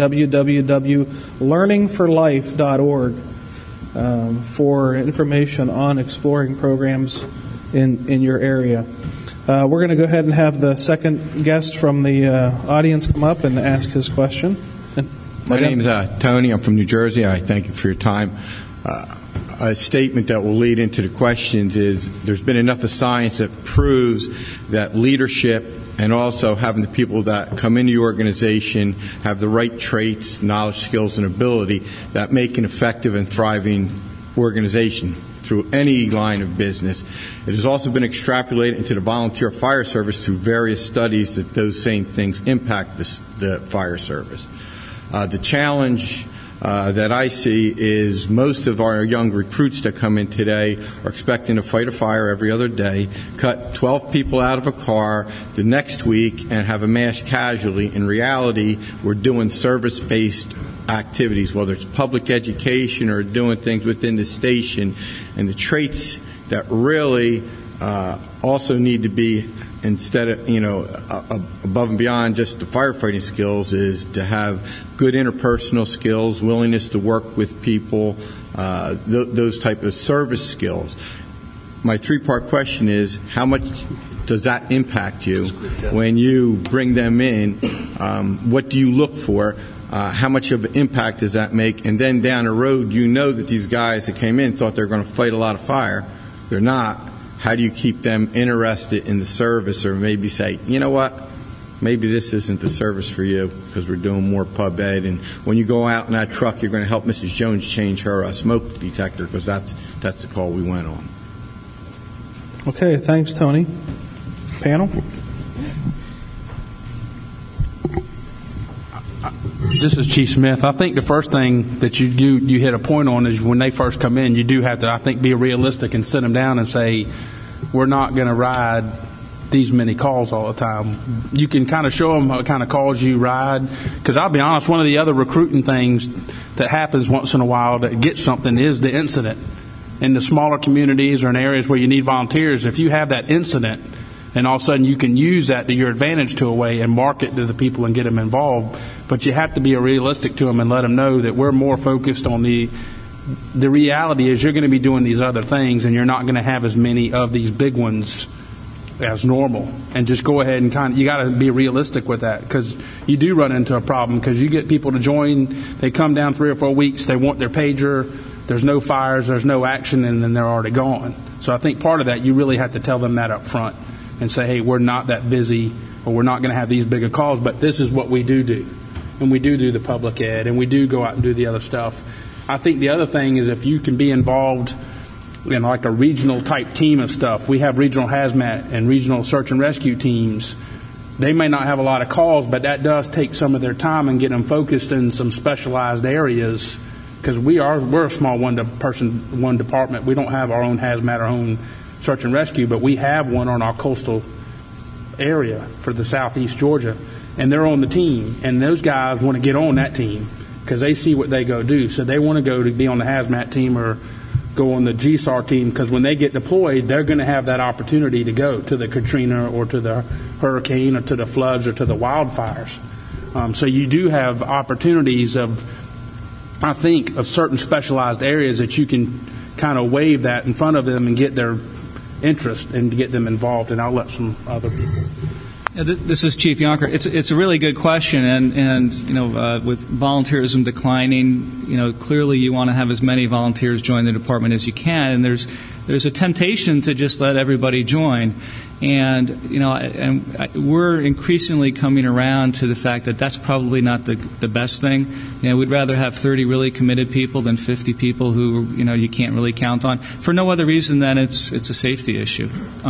Speaker 2: www.learningforlife.org. For information on Exploring programs in your area. We're going to go ahead and have the second guest from the audience come up and ask his question.
Speaker 9: My name's Tony. I'm from New Jersey. I thank you for your time. A statement that will lead into the questions is there's been enough of science that proves that leadership and also having the people that come into your organization have the right traits, knowledge, skills, and ability that make an effective and thriving organization through any line of business. It has also been extrapolated into the volunteer fire service through various studies that those same things impact the fire service. The challenge that I see is most of our young recruits that come in today are expecting to fight a fire every other day, cut 12 people out of a car the next week, and have a mass casualty. In reality, we're doing service-based activities, whether it's public education or doing things within the station. And the traits that really also need to be, instead of, above and beyond just the firefighting skills, is to have good interpersonal skills, willingness to work with people, those type of service skills. My three-part question is, how much does that impact you when you bring them in? What do you look for? How much of an impact does that make? And then down the road, that these guys that came in thought they were going to fight a lot of fire. They're not. How do you keep them interested in the service, or maybe say, you know what, maybe this isn't the service for you because we're doing more pub ed, and when you go out in that truck, you're going to help Mrs. Jones change her smoke detector because that's the call we went on.
Speaker 2: Okay, thanks, Tony. Panel?
Speaker 5: This is Chief Smith. I think the first thing that you hit a point on is when they first come in, you do have to, I think, be realistic and sit them down and say, we're not going to ride these many calls all the time. You can kind of show them what kind of calls you ride. Because I'll be honest, one of the other recruiting things that happens once in a while that gets something is the incident. In the smaller communities or in areas where you need volunteers, if you have that incident and all of a sudden you can use that to your advantage to a way and market to the people and get them involved. But you have to be realistic to them and let them know that we're more focused on the reality is you're going to be doing these other things and you're not going to have as many of these big ones as normal. And just go ahead and you got to be realistic with that, because you do run into a problem because you get people to join, they come down 3 or 4 weeks, they want their pager, there's no fires, there's no action, and then they're already gone. So I think part of that, you really have to tell them that up front and say, hey, we're not that busy or we're not going to have these bigger calls, but this is what we do. And we do the public ed, and we do go out and do the other stuff. I think the other thing is if you can be involved in like a regional type team of stuff. We have regional hazmat and regional search and rescue teams. They may not have a lot of calls, but that does take some of their time and get them focused in some specialized areas, because we're a small one department. We don't have our own hazmat, our own search and rescue, but we have one on our coastal area for the southeast Georgia. And they're on the team, and those guys want to get on that team because they see what they go do. So they want to go to be on the hazmat team or go on the GSAR team, because when they get deployed, they're going to have that opportunity to go to the Katrina or to the hurricane or to the floods or to the wildfires. So you do have opportunities of certain specialized areas that you can kind of wave that in front of them and get their interest and to get them involved, and I'll let some other people.
Speaker 4: Yeah, this is Chief Yonker. It's a really good question, and with volunteerism declining, clearly you want to have as many volunteers join the department as you can, and there's a temptation to just let everybody join, and we're increasingly coming around to the fact that that's probably not the best thing. We'd rather have 30 really committed people than 50 people who you can't really count on for no other reason than it's a safety issue.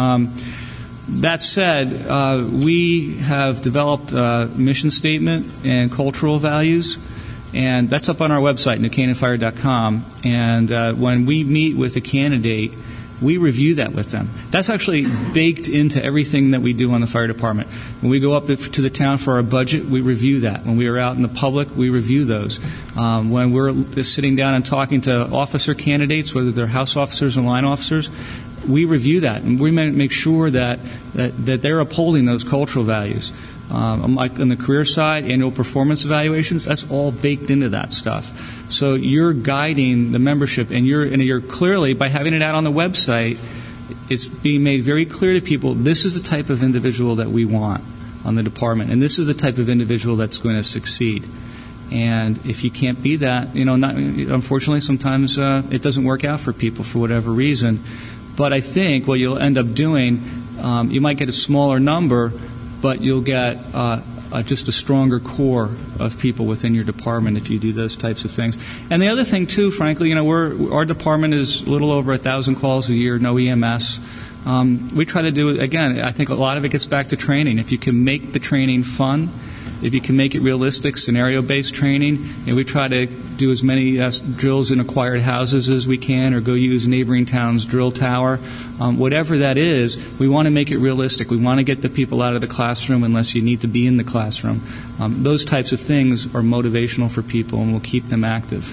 Speaker 4: That said, we have developed a mission statement and cultural values, and that's up on our website, newcanaanfire.com. And when we meet with a candidate, we review that with them. That's actually baked into everything that we do on the fire department. When we go up to the town for our budget, we review that. When we are out in the public, we review those. When we're sitting down and talking to officer candidates, whether they're house officers or line officers, we review that, and we make sure that they're upholding those cultural values. Like on the career side, annual performance evaluations, that's all baked into that stuff. So you're guiding the membership, and you're clearly, by having it out on the website, it's being made very clear to people, this is the type of individual that we want on the department, and this is the type of individual that's going to succeed. And if you can't be that, unfortunately, sometimes it doesn't work out for people for whatever reason. But I think what you'll end up doing, you might get a smaller number, but you'll get just a stronger core of people within your department if you do those types of things. And the other thing, too, frankly, our department is a little over 1,000 calls a year, no EMS. We try to do, again, I think a lot of it gets back to training. If you can make the training fun, if you can make it realistic, scenario-based training, and we try to do as many drills in acquired houses as we can, or go use neighboring towns' drill tower. Whatever that is, we want to make it realistic. We want to get the people out of the classroom unless you need to be in the classroom. Those types of things are motivational for people and will keep them active.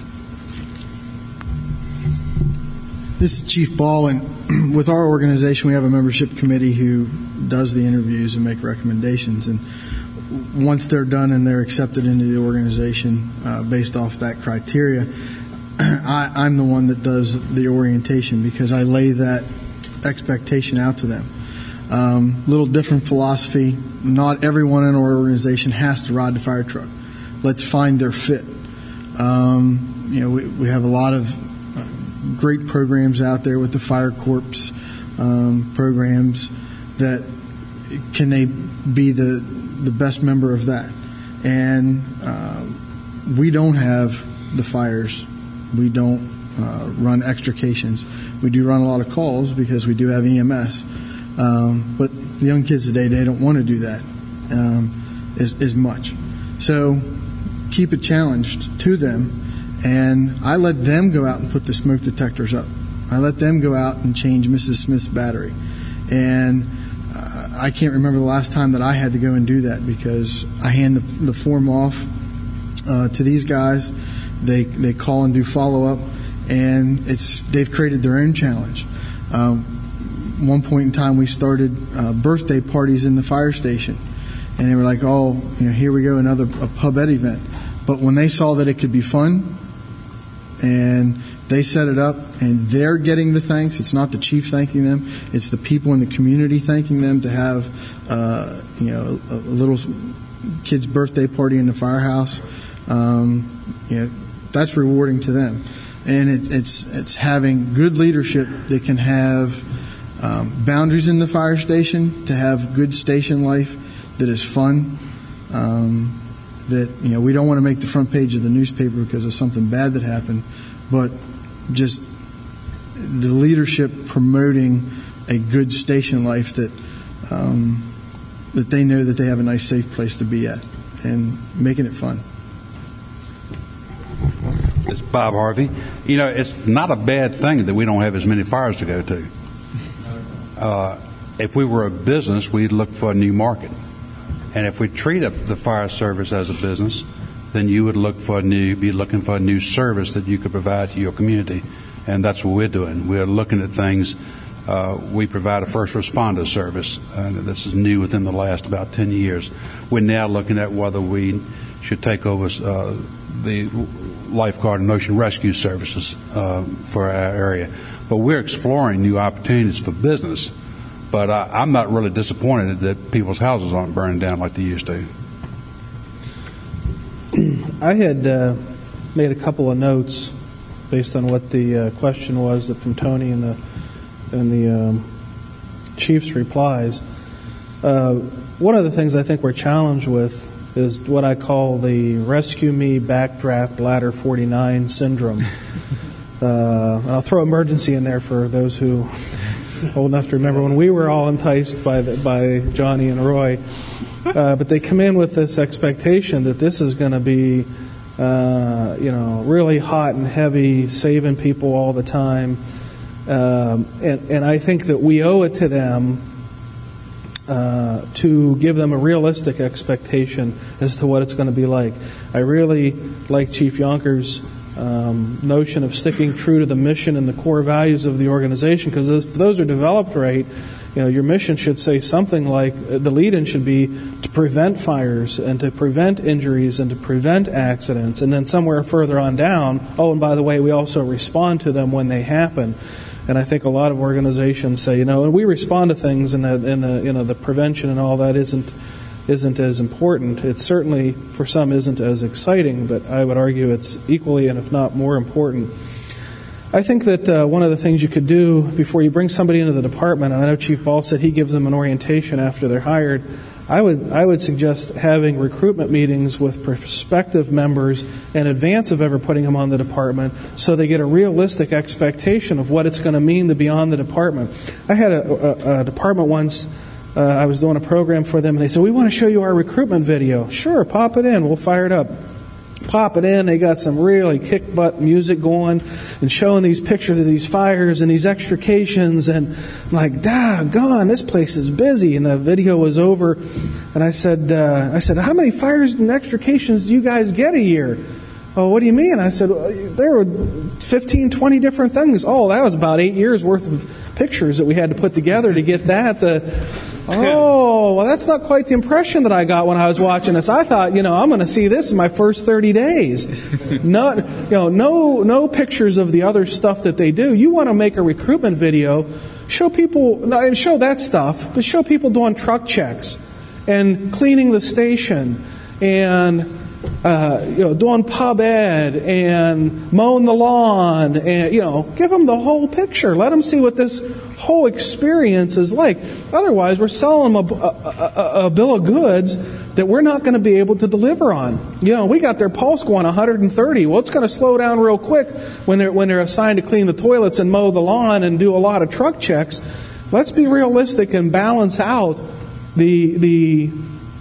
Speaker 3: This is Chief Ball, and with our organization, we have a membership committee who does the interviews and make recommendations. And once they're done and they're accepted into the organization based off that criteria, I'm the one that does the orientation because I lay that expectation out to them. Little different philosophy. Not everyone in our organization has to ride the fire truck. Let's find their fit. We have a lot of great programs out there with the fire corps programs that can they be the best member of that. And we don't have the fires. We don't run extrications. We do run a lot of calls because we do have EMS. But the young kids today, they don't want to do that as much. So keep it challenged to them. And I let them go out and put the smoke detectors up. I let them go out and change Mrs. Smith's battery. And I can't remember the last time that I had to go and do that because I hand the form off to these guys. They call and do follow-up, and they've created their own challenge. One point in time, we started birthday parties in the fire station, and they were like, "Oh, here we go, a pub ed event." But when they saw that it could be fun, and they set it up, and they're getting the thanks. It's not the chief thanking them; it's the people in the community thanking them to have, a little kid's birthday party in the firehouse. That's rewarding to them, and it's having good leadership that can have boundaries in the fire station, to have good station life that is fun. That we don't want to make the front page of the newspaper because of something bad that happened, but just the leadership promoting a good station life that they know that they have a nice, safe place to be at, and making it fun.
Speaker 6: It's Bob Harvey. It's not a bad thing that we don't have as many fires to go to. If we were a business, we'd look for a new market. And if we treat the fire service as a business, then you would be looking for a new service that you could provide to your community. And that's what we're doing. We're looking at things. We provide a first responder service. This is new within the last about 10 years. We're now looking at whether we should take over the lifeguard and ocean rescue services for our area. but we're exploring new opportunities for business. But I'm not really disappointed that people's houses aren't burning down like they used to.
Speaker 2: I had made a couple of notes based on what the question was from Tony and the Chief's replies. One of the things I think we're challenged with is what I call the rescue me backdraft ladder 49 syndrome. And I'll throw emergency in there for those who are old enough to remember when we were all enticed by Johnny and Roy. But they come in with this expectation that this is going to be, really hot and heavy, saving people all the time. And I think that we owe it to them to give them a realistic expectation as to what it's going to be like. I really like Chief Yonkers' notion of sticking true to the mission and the core values of the organization, because if those are developed right, your mission should say something like, the lead-in should be to prevent fires and to prevent injuries and to prevent accidents, and then somewhere further on down, and by the way, we also respond to them when they happen. And I think a lot of organizations say, and we respond to things, and the prevention and all that isn't as important. It certainly, for some, isn't as exciting, but I would argue it's equally, and if not more important. I think that one of the things you could do before you bring somebody into the department, and I know Chief Ball said he gives them an orientation after they're hired, I would suggest having recruitment meetings with prospective members in advance of ever putting them on the department, so they get a realistic expectation of what it's going to mean to be on the department. I had a department once, I was doing a program for them, and they said, we want to show you our recruitment video. Sure, pop it in, we'll fire it up. Pop it in, they got some really kick-butt music going and showing these pictures of these fires and these extrications, and I'm like, doggone, this place is busy. And the video was over, and I said, how many fires and extrications do you guys get a year? Oh, what do you mean? I said, there were 15, 20 different things. Oh, that was about 8 years worth of pictures that we had to put together to get that. Well, that's not quite the impression that I got when I was watching this. I thought, I'm going to see this in my first 30 days. No pictures of the other stuff that they do. You want to make a recruitment video, show that stuff, but show people doing truck checks and cleaning the station and doing pub ed and mowing the lawn, and give them the whole picture. Let them see what this whole experience is like. Otherwise, we're selling them a bill of goods that we're not going to be able to deliver on. We got their pulse going 130. Well, it's going to slow down real quick when they're assigned to clean the toilets and mow the lawn and do a lot of truck checks. Let's be realistic and balance out the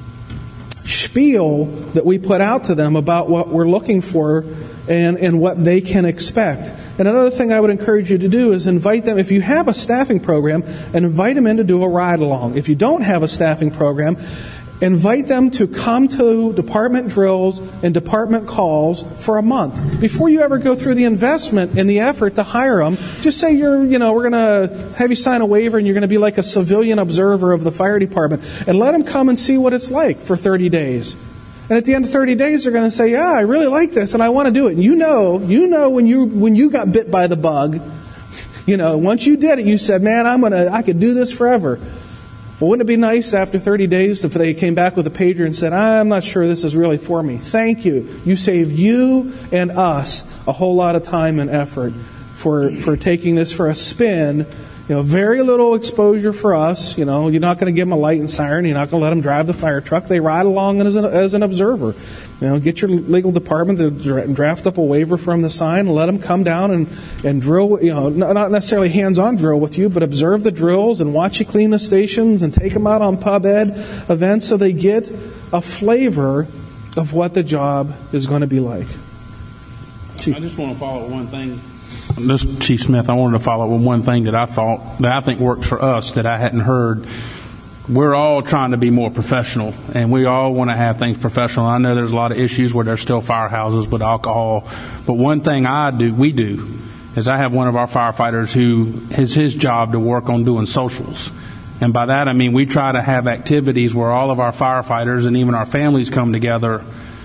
Speaker 2: spiel that we put out to them about what we're looking for and what they can expect. And another thing I would encourage you to do is invite them, if you have a staffing program, and invite them in to do a ride-along. If you don't have a staffing program, invite them to come to department drills and department calls for a month. Before you ever go through the investment and the effort to hire them, just say we're going to have you sign a waiver and you're going to be like a civilian observer of the fire department, and let them come and see what it's like for 30 days. And at the end of 30 days, they're going to say, I really like this and I want to do it. And you know when you got bit by the bug, once you did it, you said, man, I could do this forever. Well, wouldn't it be nice after 30 days if they came back with a pager and said, I'm not sure this is really for me. Thank you. You saved you and us a whole lot of time and effort for taking this for a spin. Very little exposure for us. You're not going to give them a light and siren. You're not going to let them drive the fire truck. They ride along as an observer. Get your legal department to draft up a waiver from the sign and let them come down and drill, not necessarily hands-on drill with you, but observe the drills and watch you clean the stations and take them out on pub ed events so they get a flavor of what the job is going to be like.
Speaker 5: Chief. I just want to follow one thing. This Chief Smith, I wanted to follow up with one thing that I think works for us that I hadn't heard. We're all trying to be more professional, and we all want to have things professional. I know there's a lot of issues where there's still firehouses with alcohol, but one thing we do, is I have one of our firefighters who is his job to work on doing socials. And by that I mean we try to have activities where all of our firefighters and even our families come together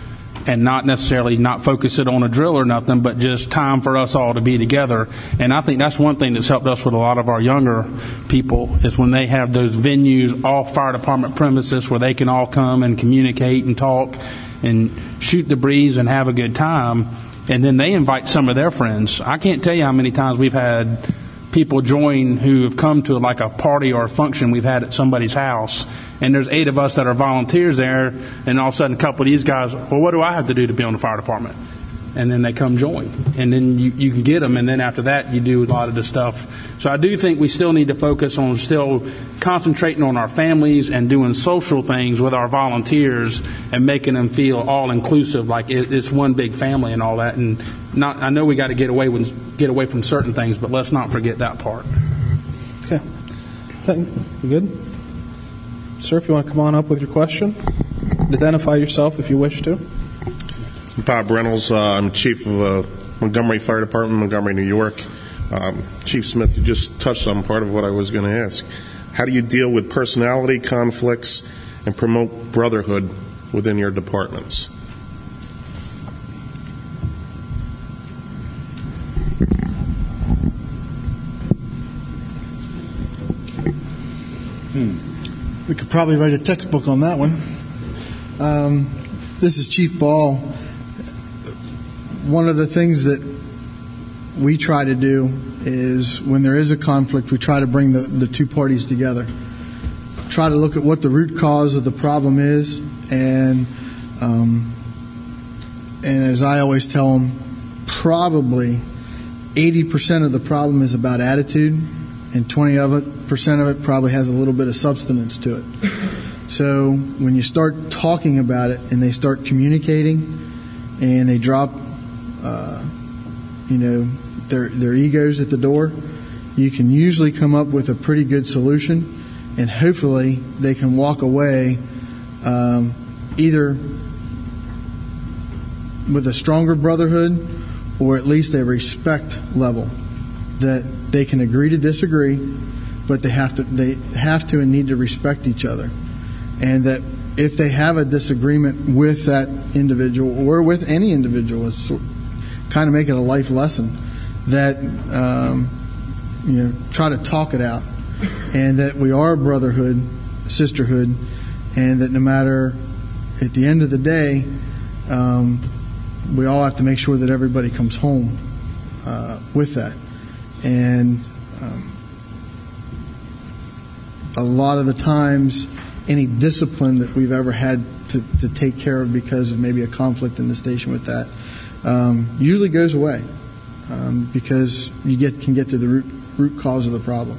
Speaker 5: and not necessarily not focus it on a drill or nothing, but just time for us all to be together. And I think that's one thing that's helped us with a lot of our younger people is when they have those venues off fire department premises where they can all come and communicate and talk and shoot the breeze and have a good time. And then they invite some of their friends. I can't tell you how many times we've had people join who have come to like a party or a function we've had at somebody's house, and there's 8 of us that are volunteers there, and all of a sudden a couple of these guys, well, what do I have to do to be on the fire department? And then they come join, and then you can get them, and then after that you do a lot of the stuff. So I do think we still need to focus on still concentrating on our families and doing social things with our volunteers and making them feel all inclusive, like it's one big family and all that. And I know we got to get away from certain things, but let's not forget that part.
Speaker 2: Okay. You good? Sir, if you want to come on up with your question, identify yourself if you wish to.
Speaker 10: Bob Reynolds. I'm chief of Montgomery Fire Department, Montgomery, New York. Chief Smith, you just touched on part of what I was going to ask. How do you deal with personality conflicts and promote brotherhood within your departments?
Speaker 3: We could probably write a textbook on that one. This is Chief Ball. One of the things that we try to do is when there is a conflict, we try to bring the two parties together. Try to look at what the root cause of the problem is, and as I always tell them, probably 80% of the problem is about attitude, and 20% of it probably has a little bit of substance to it. So when you start talking about it and they start communicating and they drop their egos at the door, you can usually come up with a pretty good solution, and hopefully they can walk away either with a stronger brotherhood or at least a respect level that they can agree to disagree, but they have to and need to respect each other. And that if they have a disagreement with that individual or with any individual, it's kind of make it a life lesson that try to talk it out, and that we are a brotherhood, sisterhood, and that no matter at the end of the day, we all have to make sure that everybody comes home with that. And a lot of the times, any discipline that we've ever had to take care of because of maybe a conflict in the station with that usually goes away because you can get to the root cause of the problem.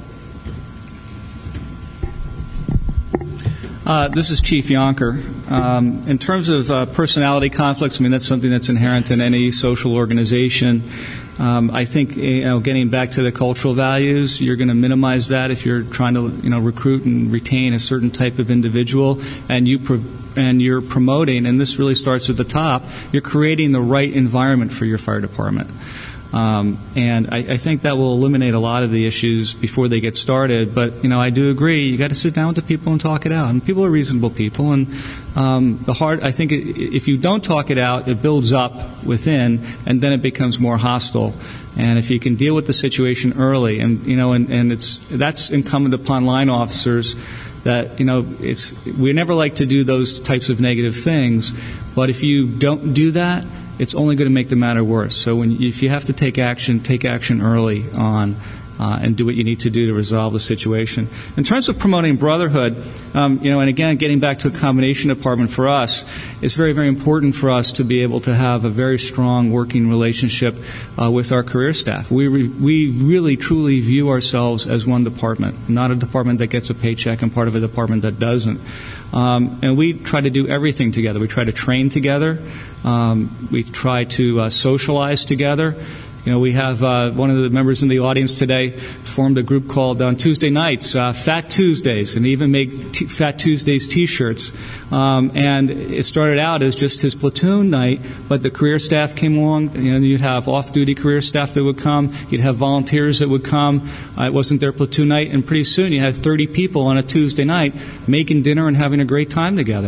Speaker 4: This is Chief Yonker. In terms of personality conflicts, I mean, that's something that's inherent in any social organization. I think getting back to the cultural values, you're going to minimize that if you're trying to recruit and retain a certain type of individual, and you're promoting, and this really starts at the top, you're creating the right environment for your fire department. And I think that will eliminate a lot of the issues before they get started. But, I do agree, you got to sit down with the people and talk it out. And people are reasonable people. And I think if you don't talk it out, it builds up within, and then it becomes more hostile. And if you can deal with the situation early, and that's incumbent upon line officers, that we never like to do those types of negative things. But if you don't do that, it's only going to make the matter worse. So if you have to take action early on, and do what you need to do to resolve the situation. In terms of promoting brotherhood, and again, getting back to a combination department for us, it's very, very important for us to be able to have a very strong working relationship with our career staff. We really, truly view ourselves as one department, not a department that gets a paycheck and part of a department that doesn't. And we try to do everything together. We try to train together. We try to socialize together. We have one of the members in the audience today formed a group called on Tuesday nights, Fat Tuesdays, and even make Fat Tuesdays T-shirts. And it started out as just his platoon night, but the career staff came along. You'd have off-duty career staff that would come. You'd have volunteers that would come. It wasn't their platoon night, and pretty soon you had 30 people on a Tuesday night making dinner and having a great time together.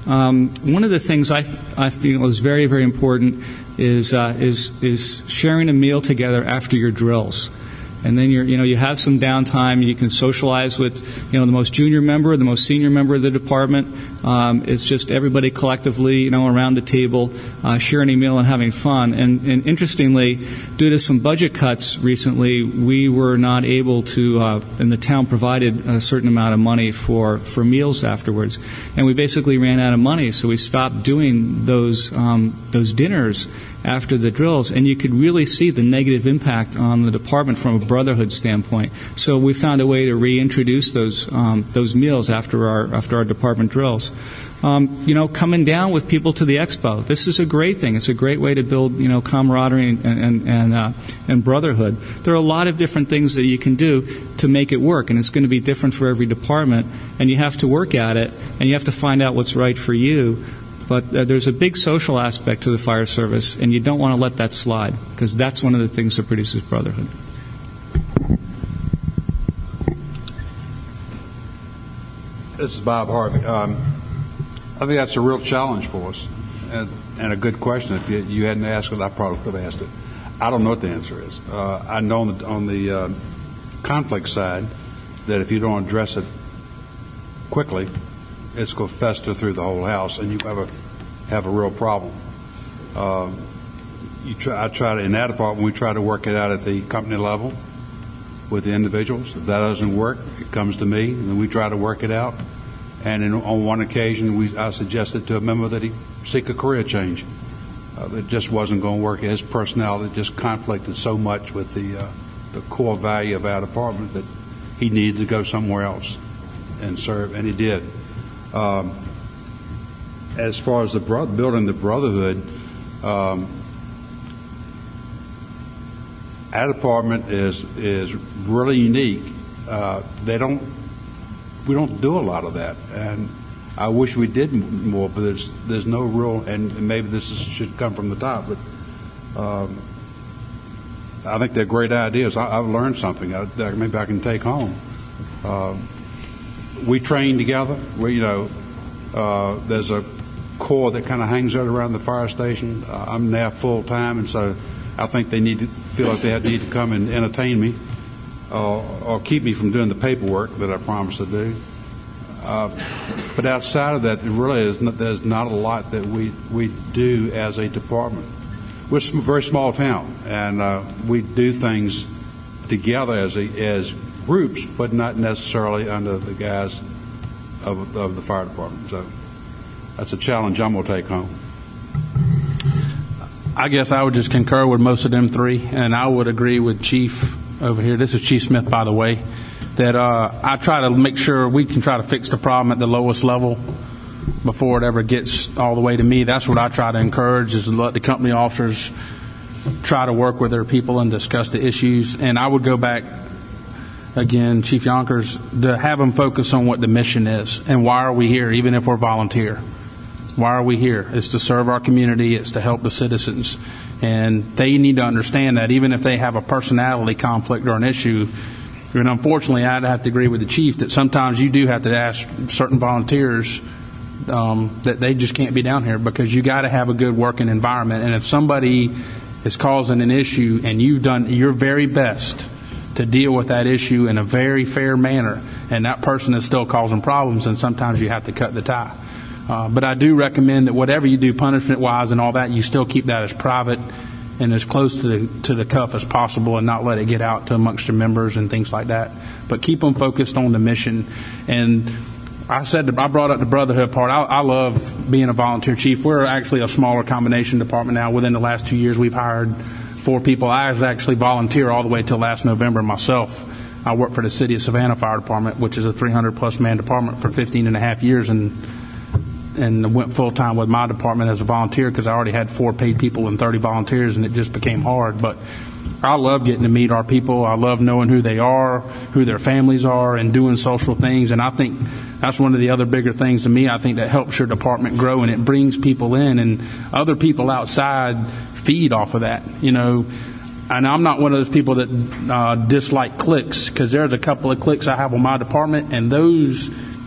Speaker 4: One of the things I feel is very, very important is sharing a meal together after your drills. And then you have some downtime. You can socialize with the most junior member, the most senior member of the department. It's just everybody collectively around the table sharing a meal and having fun. And interestingly, due to some budget cuts recently, we were not able to, and the town provided a certain amount of money for meals afterwards, and we basically ran out of money, so we stopped doing those dinners after the drills, and you could really see the negative impact on the department from a brotherhood standpoint. So we found a way to reintroduce those meals after our department drills. Coming down with people to the expo. This is a great thing. It's a great way to build camaraderie and brotherhood. There are a lot of different things that you can do to make it work, and it's going to be different for every department, and you have to work at it, and you have to find out what's right for you. But there's a big social aspect to the fire service, and you don't want to let that slide, because that's one of the things that produces brotherhood.
Speaker 6: This is Bob Harvey. I think that's a real challenge for us, and a good question. If you hadn't asked it, I probably could have asked it. I don't know what the answer is. I know on the conflict side that if you don't address it quickly, it's going to fester through the whole house, and you have a real problem. I try to, in that department, we try to work it out at the company level with the individuals. If that doesn't work, it comes to me, and then we try to work it out. And on one occasion, I suggested to a member that he seek a career change. It just wasn't going to work. His personality just conflicted so much with the core value of our department that he needed to go somewhere else and serve, and he did. As far as building the brotherhood, our department is really unique. We don't do a lot of that, and I wish we did more. But there's no real, and maybe this should come from the top. But I think they're great ideas. I've learned something that maybe I can take home. We train together. There's a core that kind of hangs out around the fire station. I'm there full time, and so I think they feel like they need to come and entertain me or keep me from doing the paperwork that I promised to do. But outside of that, there's not a lot that we do as a department. We're a very small town, and we do things together as groups, but not necessarily under the guise of the fire department. So that's a challenge I'm going to take home.
Speaker 5: I guess I would just concur with most of them three, and I would agree with Chief over here. This is Chief Smith, by the way, that I try to make sure we can try to fix the problem at the lowest level before it ever gets all the way to me. That's what I try to encourage, is to let the company officers try to work with their people and discuss the issues. And I would go back, again, Chief Yonkers, to have them focus on what the mission is and why are we here, even if we're volunteer. Why are we here? It's to serve our community. It's to help the citizens. And they need to understand that even if they have a personality conflict or an issue, and unfortunately I'd have to agree with the chief that sometimes you do have to ask certain volunteers that they just can't be down here, because you got to have a good working environment. And if somebody is causing an issue and you've done your very best to deal with that issue in a very fair manner, and that person is still causing problems, and sometimes you have to cut the tie. But I do recommend that whatever you do punishment-wise and all that, you still keep that as private and as close to the cuff as possible, and not let it get out to amongst your members and things like that. But keep them focused on the mission. And I brought up the brotherhood part. I love being a volunteer chief. We're actually a smaller combination department now. Within the last 2 years, we've hired 4 people. I was actually volunteer all the way till last November myself. I worked for the City of Savannah Fire Department, which is a 300-plus man department, for 15 and a half years, and went full-time with my department as a volunteer, because I already had 4 paid people and 30 volunteers, and it just became hard. But I love getting to meet our people. I love knowing who they are, who their families are, and doing social things. And I think that's one of the other bigger things to me. I think that helps your department grow, and it brings people in, and other people outside feed off of that, And I'm not one of those people that dislike cliques, because there's a couple of cliques I have on my department, and those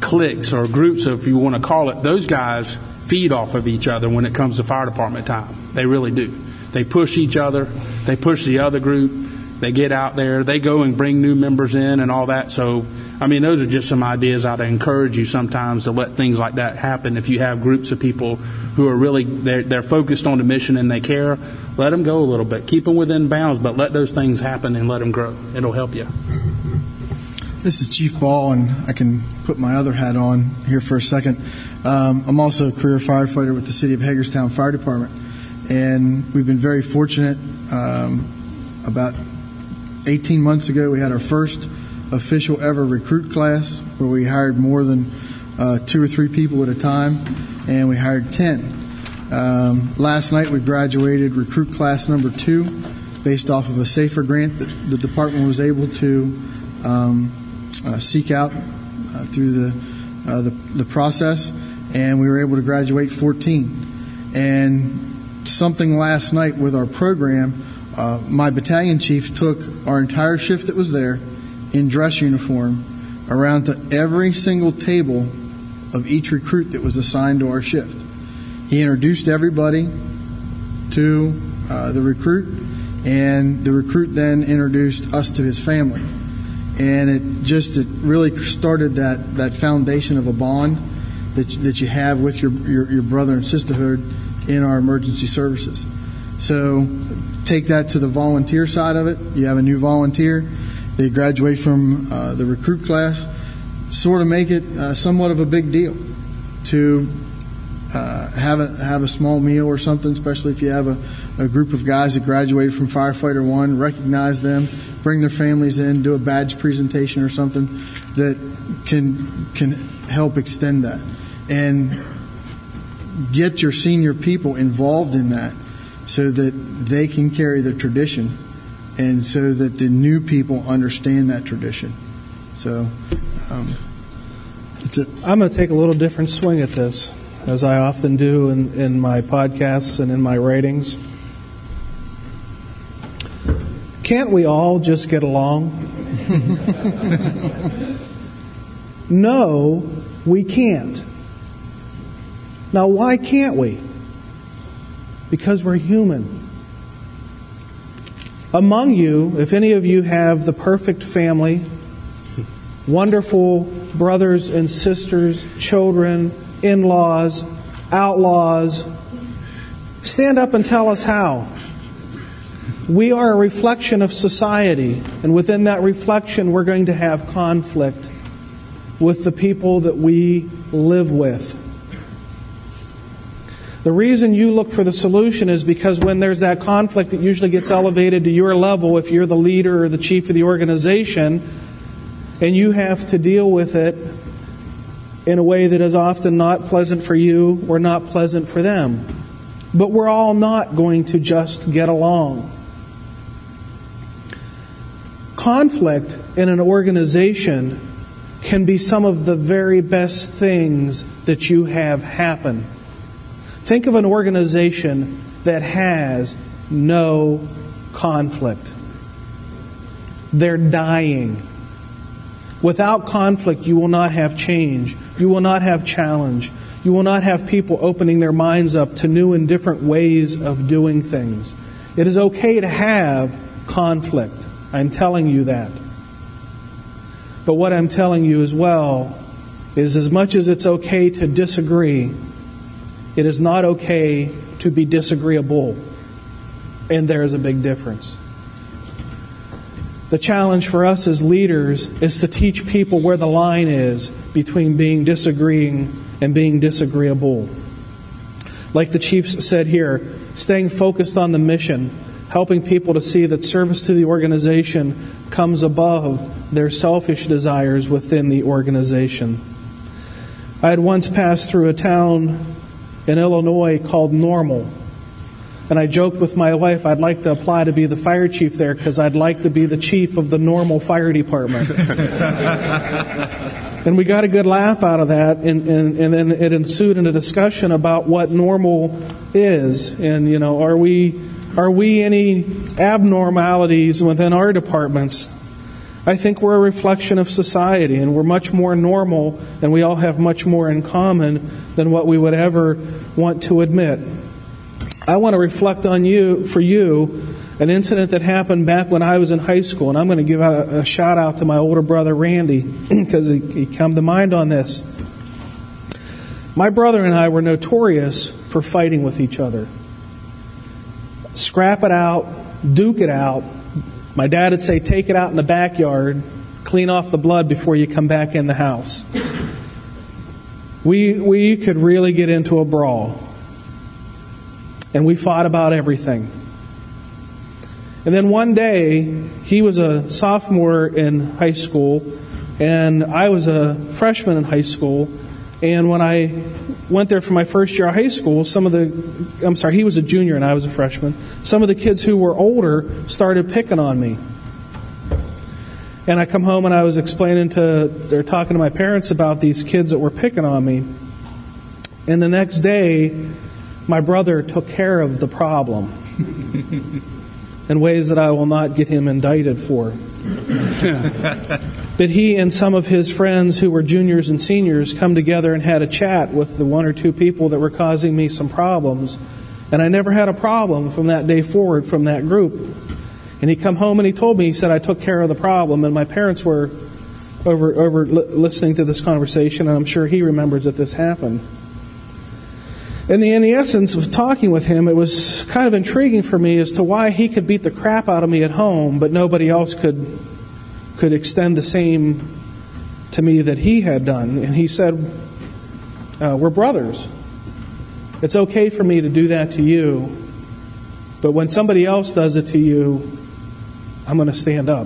Speaker 5: cliques or groups, if you want to call it, those guys feed off of each other when it comes to fire department time. They really do. They push each other. They push the other group. They get out there. They go and bring new members in and all that. So, I mean, those are just some ideas. I'd encourage you sometimes to let things like that happen. If you have groups of people who are really, they're focused on the mission and they care, let them go a little bit. Keep them within bounds, but let those things happen and let them grow. It'll help you.
Speaker 3: This is Chief Ball, and I can put my other hat on here for a second. I'm also a career firefighter with the City of Hagerstown Fire Department, and we've been very fortunate. About 18 months ago, we had our first official ever recruit class where we hired more than 2 or 3 people at a time, and we hired 10. Last night, we graduated recruit class number 2 based off of a SAFER grant that the department was able to seek out through the process, and we were able to graduate 14. And something last night with our program, my battalion chief took our entire shift that was there in dress uniform around to every single table of each recruit that was assigned to our shift. He introduced everybody to the recruit, and the recruit then introduced us to his family. And it really started that foundation of a bond that you have with your brother and sisterhood in our emergency services. So take that to the volunteer side of it. You have a new volunteer. They graduate from the recruit class. Sort of make it somewhat of a big deal to have a small meal or something, especially if you have a group of guys that graduated from Firefighter 1, recognize them, bring their families in, do a badge presentation or something that can help extend that. And get your senior people involved in that so that they can carry the tradition and so that the new people understand that tradition. So that's it.
Speaker 2: I'm going to take a little different swing at this, as I often do in my podcasts and in my writings. Can't we all just get along? No, we can't. Now, why can't we? Because we're human. Among you, if any of you have the perfect family, wonderful brothers and sisters, children, in-laws, outlaws, stand up and tell us how. We are a reflection of society, and within that reflection, we're going to have conflict with the people that we live with. The reason you look for the solution is because when there's that conflict, it usually gets elevated to your level if you're the leader or the chief of the organization, and you have to deal with it in a way that is often not pleasant for you or not pleasant for them. But we're all not going to just get along. Conflict in an organization can be some of the very best things that you have happen. Think of an organization that has no conflict. They're dying. Without conflict, you will not have change. You will not have challenge. You will not have people opening their minds up to new and different ways of doing things. It is okay to have conflict. I'm telling you that. But what I'm telling you as well is as much as it's okay to disagree, it is not okay to be disagreeable. And there is a big difference. The challenge for us as leaders is to teach people where the line is between being disagreeing and being disagreeable. Like the chiefs said here, staying focused on the mission, helping people to see that service to the organization comes above their selfish desires within the organization. I had once passed through a town in Illinois called Normal. And I joked with my wife, I'd like to apply to be the fire chief there because I'd like to be the chief of the Normal Fire Department. And we got a good laugh out of that, and then it ensued in a discussion about what normal is. And, you know, are we any abnormalities within our departments? I think we're a reflection of society, and we're much more normal, and we all have much more in common than what we would ever want to admit. I want to reflect on for you, an incident that happened back when I was in high school, and I'm going to give out a shout out to my older brother Randy because he come to mind on this. My brother and I were notorious for fighting with each other. Scrap it out, duke it out. My dad would say, take it out in the backyard, clean off the blood before you come back in the house. We could really get into a brawl. And we fought about everything. And then one day, he was a sophomore in high school, and I was a freshman in high school. And when I went there for my first year of high school, he was a junior and I was a freshman. Some of the kids who were older started picking on me. And I come home and I was talking to my parents about these kids that were picking on me. And the next day, my brother took care of the problem in ways that I will not get him indicted for. But he and some of his friends who were juniors and seniors come together and had a chat with the one or two people that were causing me some problems. And I never had a problem from that day forward from that group. And he come home and he told me, he said, I took care of the problem. And my parents were over listening to this conversation, and I'm sure he remembers that this happened. In the essence of talking with him, it was kind of intriguing for me as to why he could beat the crap out of me at home, but nobody else could extend the same to me that he had done. And he said, we're brothers. It's okay for me to do that to you, but when somebody else does it to you, I'm going to stand up.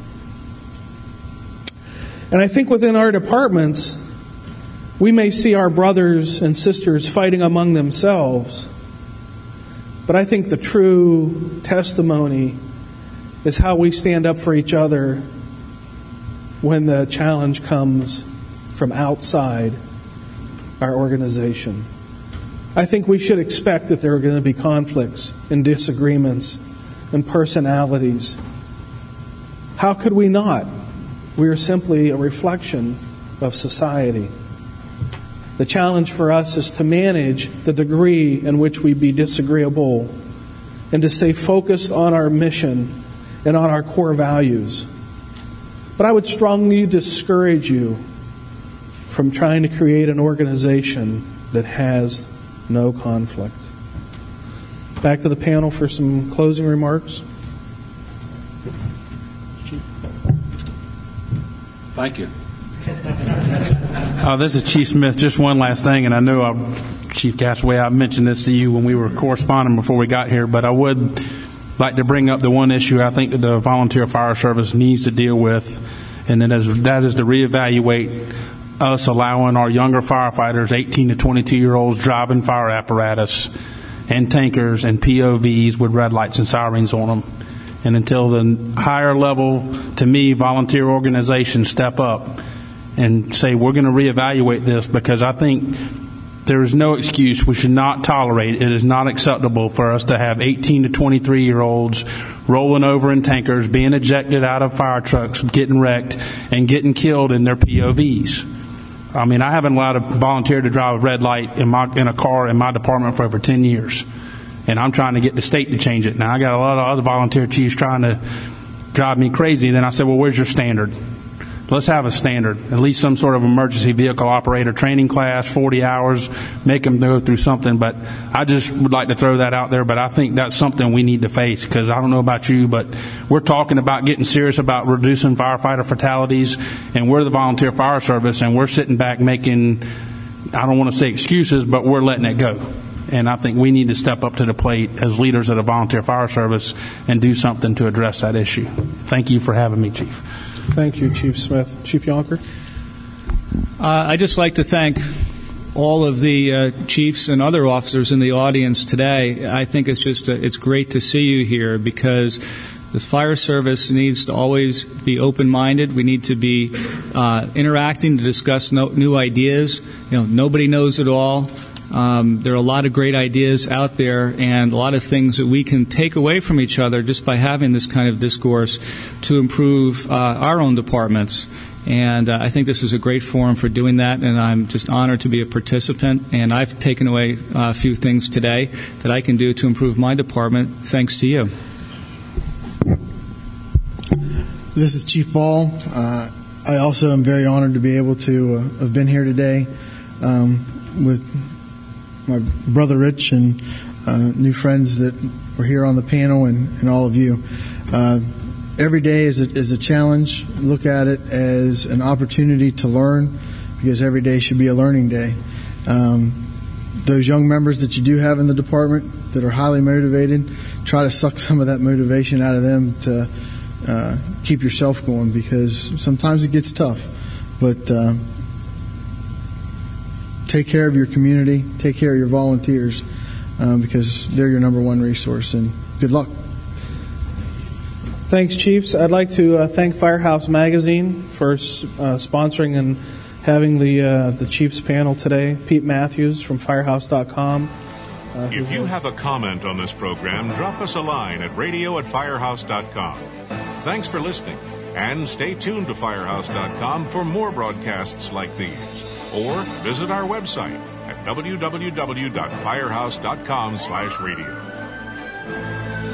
Speaker 2: And I think within our departments, we may see our brothers and sisters fighting among themselves, but I think the true testimony is how we stand up for each other when the challenge comes from outside our organization. I think we should expect that there are going to be conflicts and disagreements and personalities. How could we not? We are simply a reflection of society. The challenge for us is to manage the degree in which we be disagreeable and to stay focused on our mission and on our core values. But I would strongly discourage you from trying to create an organization that has no conflict. Back to the panel for some closing remarks.
Speaker 6: Thank you.
Speaker 5: This is Chief Smith. Just one last thing, and I know Chief Castaway, I mentioned this to you when we were corresponding before we got here, but I would like to bring up the one issue I think that the volunteer fire service needs to deal with, and that is to reevaluate us allowing our younger firefighters, 18 to 22-year-olds, driving fire apparatus and tankers and POVs with red lights and sirens on them. And until the higher level, to me, volunteer organizations step up and say, we're going to reevaluate this, because I think there is no excuse. We should not tolerate. It is not acceptable for us to have 18 to 23-year-olds rolling over in tankers, being ejected out of fire trucks, getting wrecked, and getting killed in their POVs. I mean, I haven't allowed a volunteer to drive a red light in a car in my department for over 10 years. And I'm trying to get the state to change it. Now, I got a lot of other volunteer chiefs trying to drive me crazy. Then I said, well, where's your standard? Let's have a standard, at least some sort of emergency vehicle operator training class, 40 hours, make them go through something. But I just would like to throw that out there. But I think that's something we need to face, because I don't know about you, but we're talking about getting serious about reducing firefighter fatalities, and we're the volunteer fire service, and we're sitting back making, I don't want to say excuses, but we're letting it go. And I think we need to step up to the plate as leaders of the volunteer fire service and do something to address that issue. Thank you for having me, Chief.
Speaker 2: Thank you, Chief Smith. Chief Yonker?
Speaker 4: I'd just like to thank all of the chiefs and other officers in the audience today. I think it's great to see you here, because the fire service needs to always be open-minded. We need to be interacting to discuss new ideas. Nobody knows it all. There are a lot of great ideas out there and a lot of things that we can take away from each other just by having this kind of discourse to improve our own departments. And I think this is a great forum for doing that, and I'm just honored to be a participant. And I've taken away a few things today that I can do to improve my department, thanks to you.
Speaker 3: This is Chief Ball. I also am very honored to be able to have been here today with my brother Rich and new friends that were here on the panel and all of you. Every day is a challenge. Look at it as an opportunity to learn, because every day should be a learning day. Those young members that you do have in the department that are highly motivated, try to suck some of that motivation out of them to keep yourself going, because sometimes it gets tough. But take care of your community, take care of your volunteers, because they're your number one resource, and good luck.
Speaker 2: Thanks, Chiefs. I'd like to thank Firehouse Magazine for sponsoring and having the Chiefs panel today. Pete Matthews from Firehouse.com.
Speaker 1: If you have a comment on this program, drop us a line at radio@firehouse.com. Thanks for listening, and stay tuned to Firehouse.com for more broadcasts like these. Or visit our website at www.firehouse.com/radio.